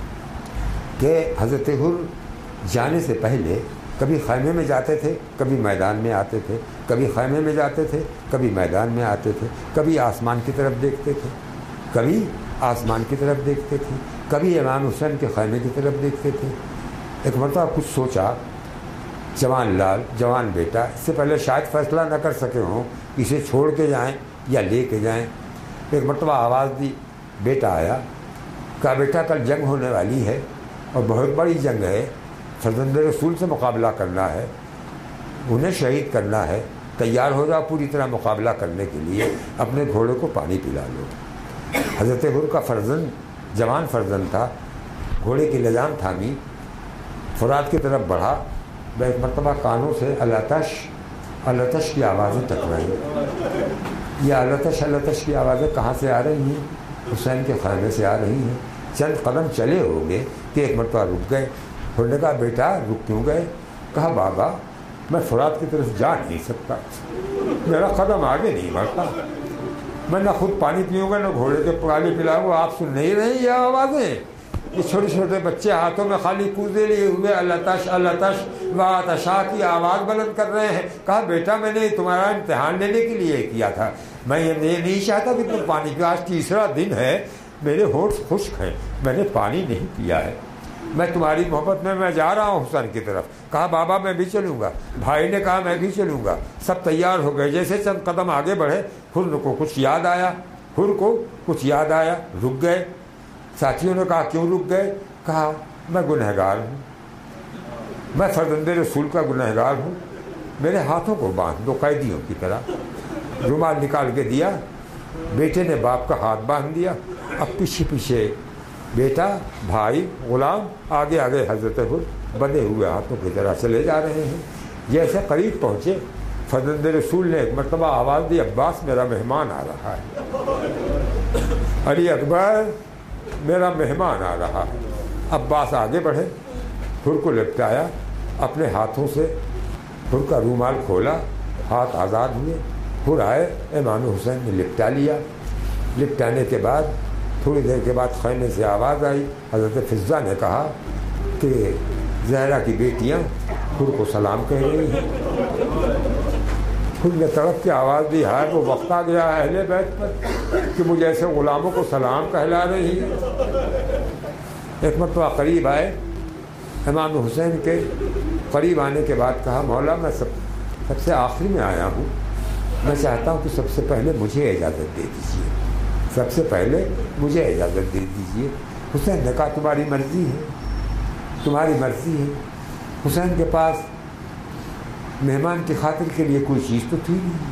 [SPEAKER 1] کہ حضرت حر جانے سے پہلے کبھی خیمے میں جاتے تھے, کبھی میدان میں آتے تھے, کبھی خیمے میں جاتے تھے, کبھی میدان میں آتے تھے, کبھی آسمان کی طرف دیکھتے تھے, کبھی آسمان کی طرف دیکھتے تھے, کبھی امام حسین کے خیمے کی طرف دیکھتے تھے. ایک مرتبہ کچھ سوچا, جوان لال, جوان بیٹا, اس سے پہلے شاید فیصلہ نہ کر سکے ہوں اسے چھوڑ کے جائیں یا لے کے جائیں. ایک مرتبہ آواز دی, بیٹا آیا, کہا بیٹا کل جنگ ہونے والی ہے اور بہت بڑی جنگ ہے, فرزند رسول سے مقابلہ کرنا ہے, انہیں شہید کرنا ہے, تیار ہو جاؤ پوری طرح مقابلہ کرنے کے لیے, اپنے گھوڑے کو پانی پلا لو. حضرت حر کا فرزند جوان فرزند تھا, گھوڑے کی لجام تھامی, فرات کی طرف بڑھا. ایک مرتبہ کانوں سے الاتش الاتش کی آوازیں ٹکرائی. یہ الاتش الاتش کی آوازیں کہاں سے آ رہی ہیں؟ حسین کے خیمے سے آ رہی ہیں. چند قدم چلے ہو گے کہ ایک مرتبہ رک گئے. حر نے کہا بیٹا رک کیوں گئے؟ کہا بابا میں فرات کی طرف جا نہیں سکتا, میرا قدم آگے نہیں بڑھتا, میں نہ خود پانی پیوں گا نہ گھوڑے کے پانی پلاؤں گا. آپ سن نہیں رہے یہ آوازیں؟ یہ چھوٹے چھوٹے بچے ہاتھوں میں خالی کوزے لیے ہوئے الاتش الاتش و آتشا کی آواز بلند کر رہے ہیں. کہا بیٹا میں نے تمہارا امتحان لینے کے لیے کیا تھا, میں یہ نہیں چاہتا کہ تم پانی پیو. آج تیسرا دن ہے, میرے ہونٹ خشک ہیں, میں نے پانی نہیں پیا ہے, میں تمہاری محبت میں میں جا رہا ہوں حسین کی طرف. کہا بابا میں بھی چلوں گا. بھائی نے کہا میں بھی چلوں گا. سب تیار ہو گئے. جیسے چند قدم آگے بڑھے حر کو کچھ یاد آیا, حر کو کچھ یاد آیا, رک گئے. ساتھیوں نے کہا کیوں رک گئے؟ کہا میں گنہگار ہوں, میں فرزند رسول کا گنہگار ہوں, میرے ہاتھوں کو باندھ دو قیدیوں کی طرح. رومال نکال کے دیا, بیٹے نے باپ کا ہاتھ باندھ دیا. اب پیچھے پیچھے بیٹا, بھائی, غلام, آگے آگے حضرت حر بندے ہوئے ہاتھوں کی طرح چلے جا رہے ہیں. جیسے قریب پہنچے فرزند رسول نے ایک مرتبہ آواز دی, عباس میرا مہمان آ رہا ہے, علی اکبر میرا مہمان آ رہا ہے. عباس آگے بڑھے, حر کو لپٹایا اپنے ہاتھوں سے, حر کا رومال کھولا, ہاتھ آزاد ہوئے. حر آئے, امام حسین نے لپٹا لیا. لپٹانے کے بعد تھوڑی دیر کے بعد خیمے سے آواز آئی. حضرت فضہ نے کہا کہ زہرا کی بیٹیاں خود کو سلام کہہ رہی ہیں. خود نے تڑپ کے آواز دی, ہائے وہ وقت آ گیا ہے اہل بیت پر کہ مجھے ایسے غلاموں کو سلام کہلا رہی ہے. ایک مرتبہ قریب آئے, امام حسین کے قریب آنے کے بعد کہا, مولا میں سب سب سے آخری میں آیا ہوں, میں چاہتا ہوں کہ سب سے پہلے مجھے اجازت دے دیجیے, سب سے پہلے مجھے اجازت دے دیجیے. حسین نے کہا تمہاری مرضی ہے, تمہاری مرضی ہے. حسین کے پاس مہمان کی خاطر کے لیے کوئی چیز تو تھی نہیں,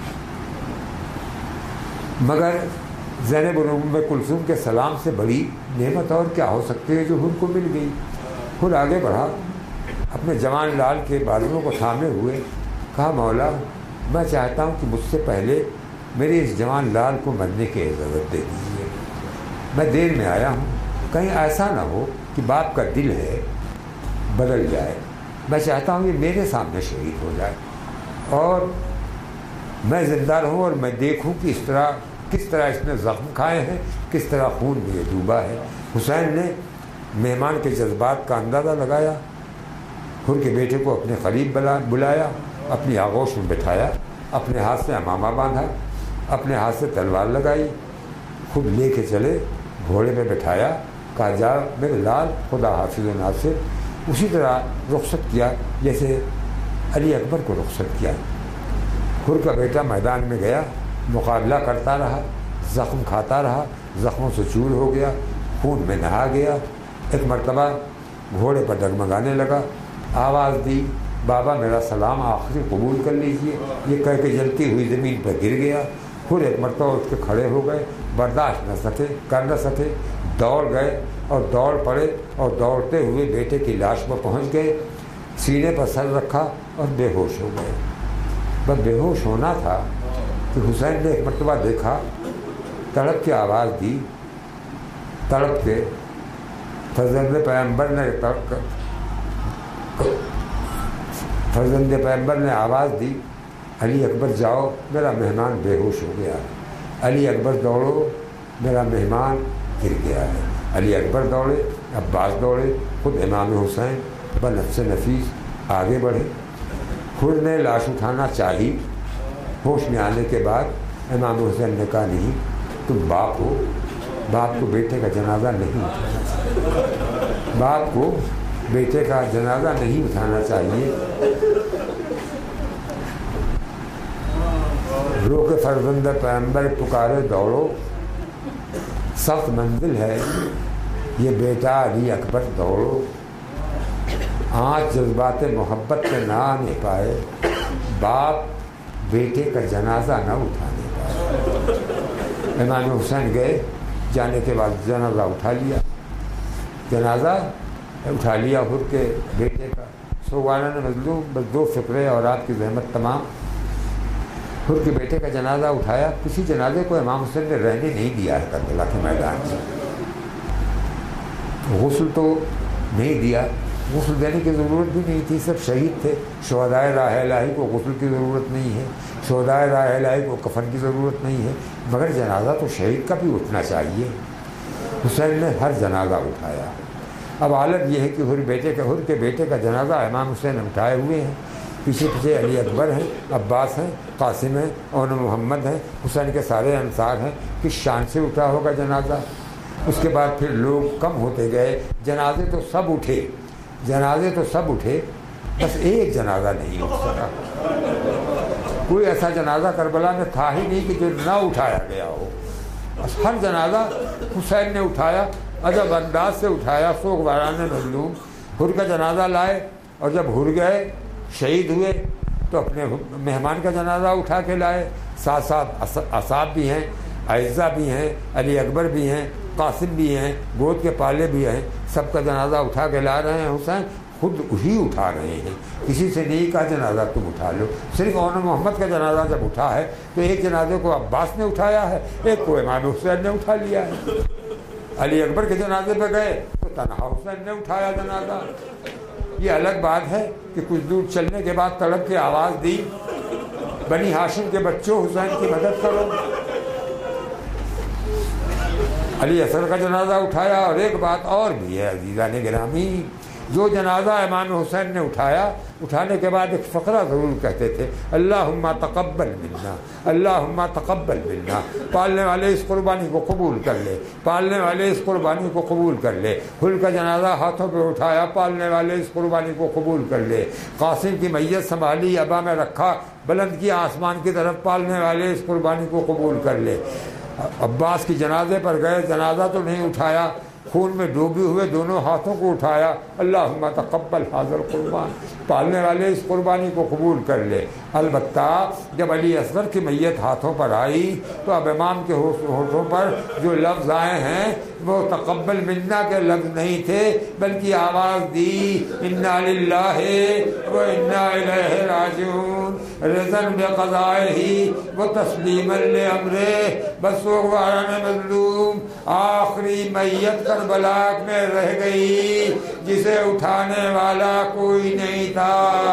[SPEAKER 1] مگر زینب ام کلثوم کے سلام سے بڑی نعمت اور کیا ہو سکتی ہے جو ان کو مل گئی. خود آگے بڑھا, اپنے جوان لال کے بازوؤں کو تھامے ہوئے کہا, مولا میں چاہتا ہوں کہ مجھ سے پہلے میرے اس جوان لال کو مرنے کی اجازت دے دیجیے. میں دیر میں آیا ہوں, کہیں ایسا نہ ہو کہ باپ کا دل ہے بدل جائے. میں چاہتا ہوں کہ میرے سامنے شہید ہو جائے اور میں زندہ رہوں اور میں دیکھوں کہ اس طرح کس طرح اس نے زخم کھائے ہیں, کس طرح خون میں یہ ڈوبا ہے. حسین نے مہمان کے جذبات کا اندازہ لگایا, خود کے بیٹے کو اپنے قریب بلایا, اپنی آغوش میں بٹھایا, اپنے ہاتھ سے امامہ باندھا, اپنے ہاتھ سے تلوار لگائی, خود لے کے چلے, گھوڑے پہ بٹھایا, کہا جا میرے لال خدا حافظ و ناصر. اسی طرح رخصت کیا جیسے علی اکبر کو رخصت کیا. خود کا بیٹا میدان میں گیا, مقابلہ کرتا رہا, زخم کھاتا رہا, زخموں سے چور ہو گیا, خون میں نہا گیا. ایک مرتبہ گھوڑے پر ڈگمگانے لگا, آواز دی, بابا میرا سلام آخری قبول کر لیجئے. یہ کہہ کے جلتی ہوئی زمین پر گر گیا. خود ایک مرتبہ اٹھ کے کھڑے ہو گئے, برداشت نہ سکے کر نہ سکے, دوڑ گئے اور دوڑ پڑے اور دوڑتے ہوئے بیٹے کی لاش پر پہنچ گئے, سینے پر سر رکھا اور بے ہوش ہو گئے. بس بے ہوش ہونا تھا کہ حسین نے ایک مرتبہ دیکھا, تڑپ کی آواز دی, تڑپ کے فرزند پیغمبر نے فرزند پیغمبر نے آواز دی, علی اکبر جاؤ میرا مہمان بے ہوش ہو گیا ہے. علی اکبر دوڑو میرا مہمان گر گیا ہے. علی اکبر دوڑے, عباس دوڑے, خود امام حسین بنفس نفیس آگے بڑھے. خود نے لاش اٹھانا چاہی, ہوش میں آنے کے بعد امام حسین نے کہا نہیں تم باپ ہو, باپ کو بیٹے کا جنازہ نہیں اٹھانا چاہیے, باپ کو بیٹے کا جنازہ نہیں اٹھانا چاہیے. رو کے فرزند پیغمبر پکارے دوڑو, سخت منزل ہے یہ بیٹا علی اکبر دوڑو. آنچ جذبات محبت میں نہ آنے پائے, باپ بیٹے کا جنازہ نہ اٹھانے پائے. امام حسین گئے, جانے کے بعد جنازہ اٹھا لیا, جنازہ اٹھا لیا خود کے بیٹے کا. سوالان مظلوم بس دو فکرے اور آپ کی زحمت تمام. خود کے بیٹے کا جنازہ اٹھایا. کسی جنازے کو امام حسین نے رہنے نہیں دیا ہے کربلا کے میدان میں. غسل تو نہیں دیا, غسل دینے کی ضرورت بھی نہیں تھی, سب شہید تھے. شہدائے راہ الہی کو غسل کی ضرورت نہیں ہے, شہدائے راہ الہی کو کفن کی ضرورت نہیں ہے, مگر جنازہ تو شہید کا بھی اٹھنا چاہیے. حسین نے ہر جنازہ اٹھایا. اب حالت یہ ہے کہ ہر بیٹے کا ہر کے بیٹے کا جنازہ امام حسین اٹھائے ہوئے ہیں, پیچھے پیچھے علی اکبر ہیں, عباس ہیں, قاسم ہیں, اون محمد ہیں, حسین کے سارے انصار ہیں. کس شان سے اٹھا ہوگا جنازہ. اس کے بعد پھر لوگ کم ہوتے گئے, جنازے تو سب اٹھے, جنازے تو سب اٹھے, بس ایک جنازہ نہیں اٹھ سکا. کوئی ایسا جنازہ کربلا میں تھا ہی نہیں کہ جو نہ اٹھایا گیا ہو. بس ہر جنازہ حسین نے اٹھایا, عجب انداز سے اٹھایا. سوگ واران مظلوم ہر کا جنازہ لائے, اور جب ہر گئے شہید ہوئے تو اپنے مہمان کا جنازہ اٹھا کے لائے. ساتھ ساتھ اصحاب بھی ہیں, اعزا بھی ہیں, علی اکبر بھی ہیں, قاسم بھی ہیں, گود کے پالے بھی ہیں, سب کا جنازہ اٹھا کے لا رہے ہیں. حسین خود ہی اٹھا رہے ہیں, کسی سے نہیں کہا جنازہ تم اٹھا لو. صرف اون محمد کا جنازہ جب اٹھا ہے تو ایک جنازے کو عباس نے اٹھایا ہے, ایک کو امام حسین نے اٹھا لیا ہے. علی اکبر کے جنازے پہ گئے تو تنہا حسین نے اٹھایا جنازہ. یہ الگ بات ہے کہ کچھ دور چلنے کے بعد تڑپ کے آواز دی, بنی ہاشم کے بچوں حسین کی مدد کرو. علی اصغر کا جنازہ اٹھایا. اور ایک بات اور بھی ہے عزیزان گرامی، جو جنازہ امام حسین نے اٹھایا، اٹھانے کے بعد ایک فقرہ ضرور کہتے تھے، اللہم تقبل منا، اللہم تقبل منا. پالنے والے اس قربانی کو قبول کر لے، پالنے والے اس قربانی کو قبول کر لے. حل کا جنازہ ہاتھوں پہ اٹھایا، پالنے والے اس قربانی کو قبول کر لے. قاسم کی میت سنبھالی، ابا میں رکھا، بلند کیا آسمان کی طرف، پالنے والے اس قربانی کو قبول کر لے. عباس کی جنازے پر گئے، جنازہ تو نہیں اٹھایا، خون میں ڈوبے ہوئے دونوں ہاتھوں کو اٹھایا، اللہم تقبل ھذا القربان، پالنے والے اس قربانی کو قبول کر لے. البتہ جب علی اصغر کی میت ہاتھوں پر آئی تو اب امام کے ہونٹوں پر جو لفظ آئے ہیں وہ تقبل منا کے لفظ نہیں تھے، بلکہ آواز دی انا للہ و انا الیہ راجعون، رضا بقضائہ و تسلیما لامرہ، بس وغفران مظلوم. آخری میت کربلا میں رہ گئی جسے اٹھانے والا کوئی نہیں تھا.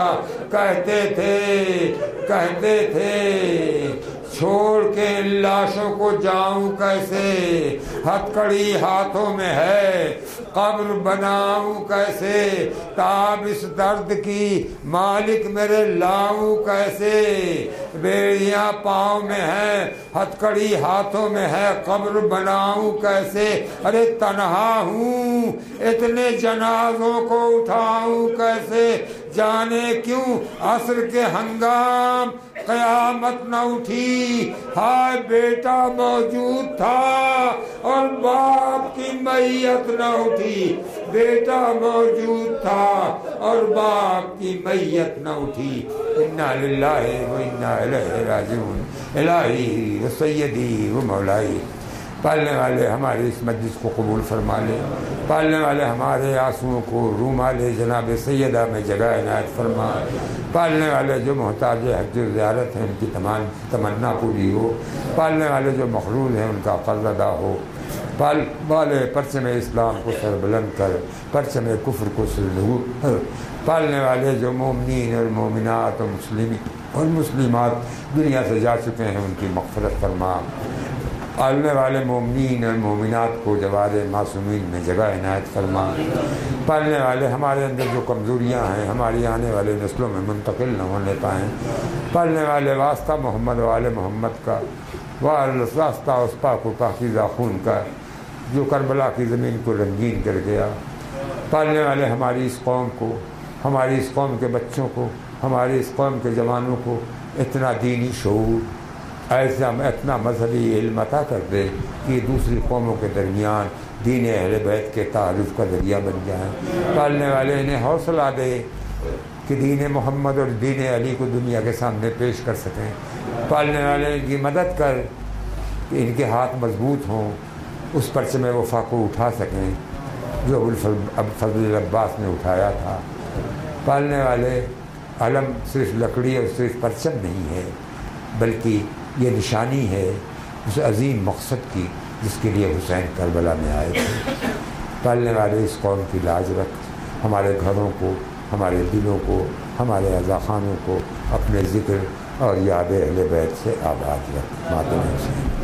[SPEAKER 1] کہتے تھے کہتے تھے چھوڑ کے ان لاشوں کو جاؤں کیسے، ہتھکڑی ہاتھوں میں ہے قبر بناؤں کیسے، تاب اس درد کی مالک میرے لاؤں کیسے. بیڑیاں پاؤں میں ہے، ہتھکڑی ہاتھوں میں ہے، قبر بناؤں کیسے. ارے تنہا ہوں اتنے جنازوں کو اٹھاؤں کیسے، جانے کیوں عصر کے ہنگام قیامت نہ اٹھی. ہائے بیٹا موجود تھا اور باپ کی میت نہ اٹھی، بیٹا موجود تھا اور باپ کی میت نہ اٹھی. انا للہ و انا الیہ راجعون. الہی و سیدی و مولائی، پالنے والے ہمارے اس مجلس کو قبول فرما لے، پالنے والے ہمارے آنسوؤں کو رومال جناب سیدہ میں جگہ عنایت فرما. پالنے والے جو محتاج حج و زیارت ہیں ان کی تمام تمنا پوری ہو، پالنے والے جو مخلوط ہیں ان کا قرض ادا ہو. پال والے پرچم اسلام کو سر بلند کر، پرچم کفر کو سر، پالنے والے جو مومنین اور مومنات اور مسلمین اور مسلمات دنیا سے جا چکے ہیں ان کی مغفرت فرما. پالنے والے مومنین اور مومنات کو جوار معصومین میں جگہ عنایت فرما. پالنے والے ہمارے اندر جو کمزوریاں ہیں ہماری آنے والے نسلوں میں منتقل نہ ہونے پائیں. پالنے والے واسطہ محمد والے محمد کا، واسطہ اس پاک و پاکیزہ خون کا جو کربلا کی زمین کو رنگین کر گیا. پالنے والے ہماری اس قوم کو، ہماری اس قوم کے بچوں کو، ہماری اس قوم کے جوانوں کو اتنا دینی شعور، ایسا اتنا مذہبی علم عطا کر دے کہ دوسری قوموں کے درمیان دین اہل بیت کے تعارف کا ذریعہ بن جائیں. پالنے والے انہیں حوصلہ دے کہ دین محمد اور دین علی کو دنیا کے سامنے پیش کر سکیں. پالنے والے ان کی مدد کر کہ ان کے ہاتھ مضبوط ہوں، اس پرچم وفا کو اٹھا سکیں جو ابوالفضل العباس نے اٹھایا تھا. پالنے والے علم صرف لکڑی اور صرف پرچم نہیں ہے، بلکہ یہ نشانی ہے اس عظیم مقصد کی جس کے لیے حسین کربلا میں آئے تھے. پالنے والے اس قوم کی لاج رکھ، ہمارے گھروں کو، ہمارے دلوں کو، ہمارے عزاخانوں کو اپنے ذکر اور یاد اہل بیت سے آباد رکھ. ماتم حسین.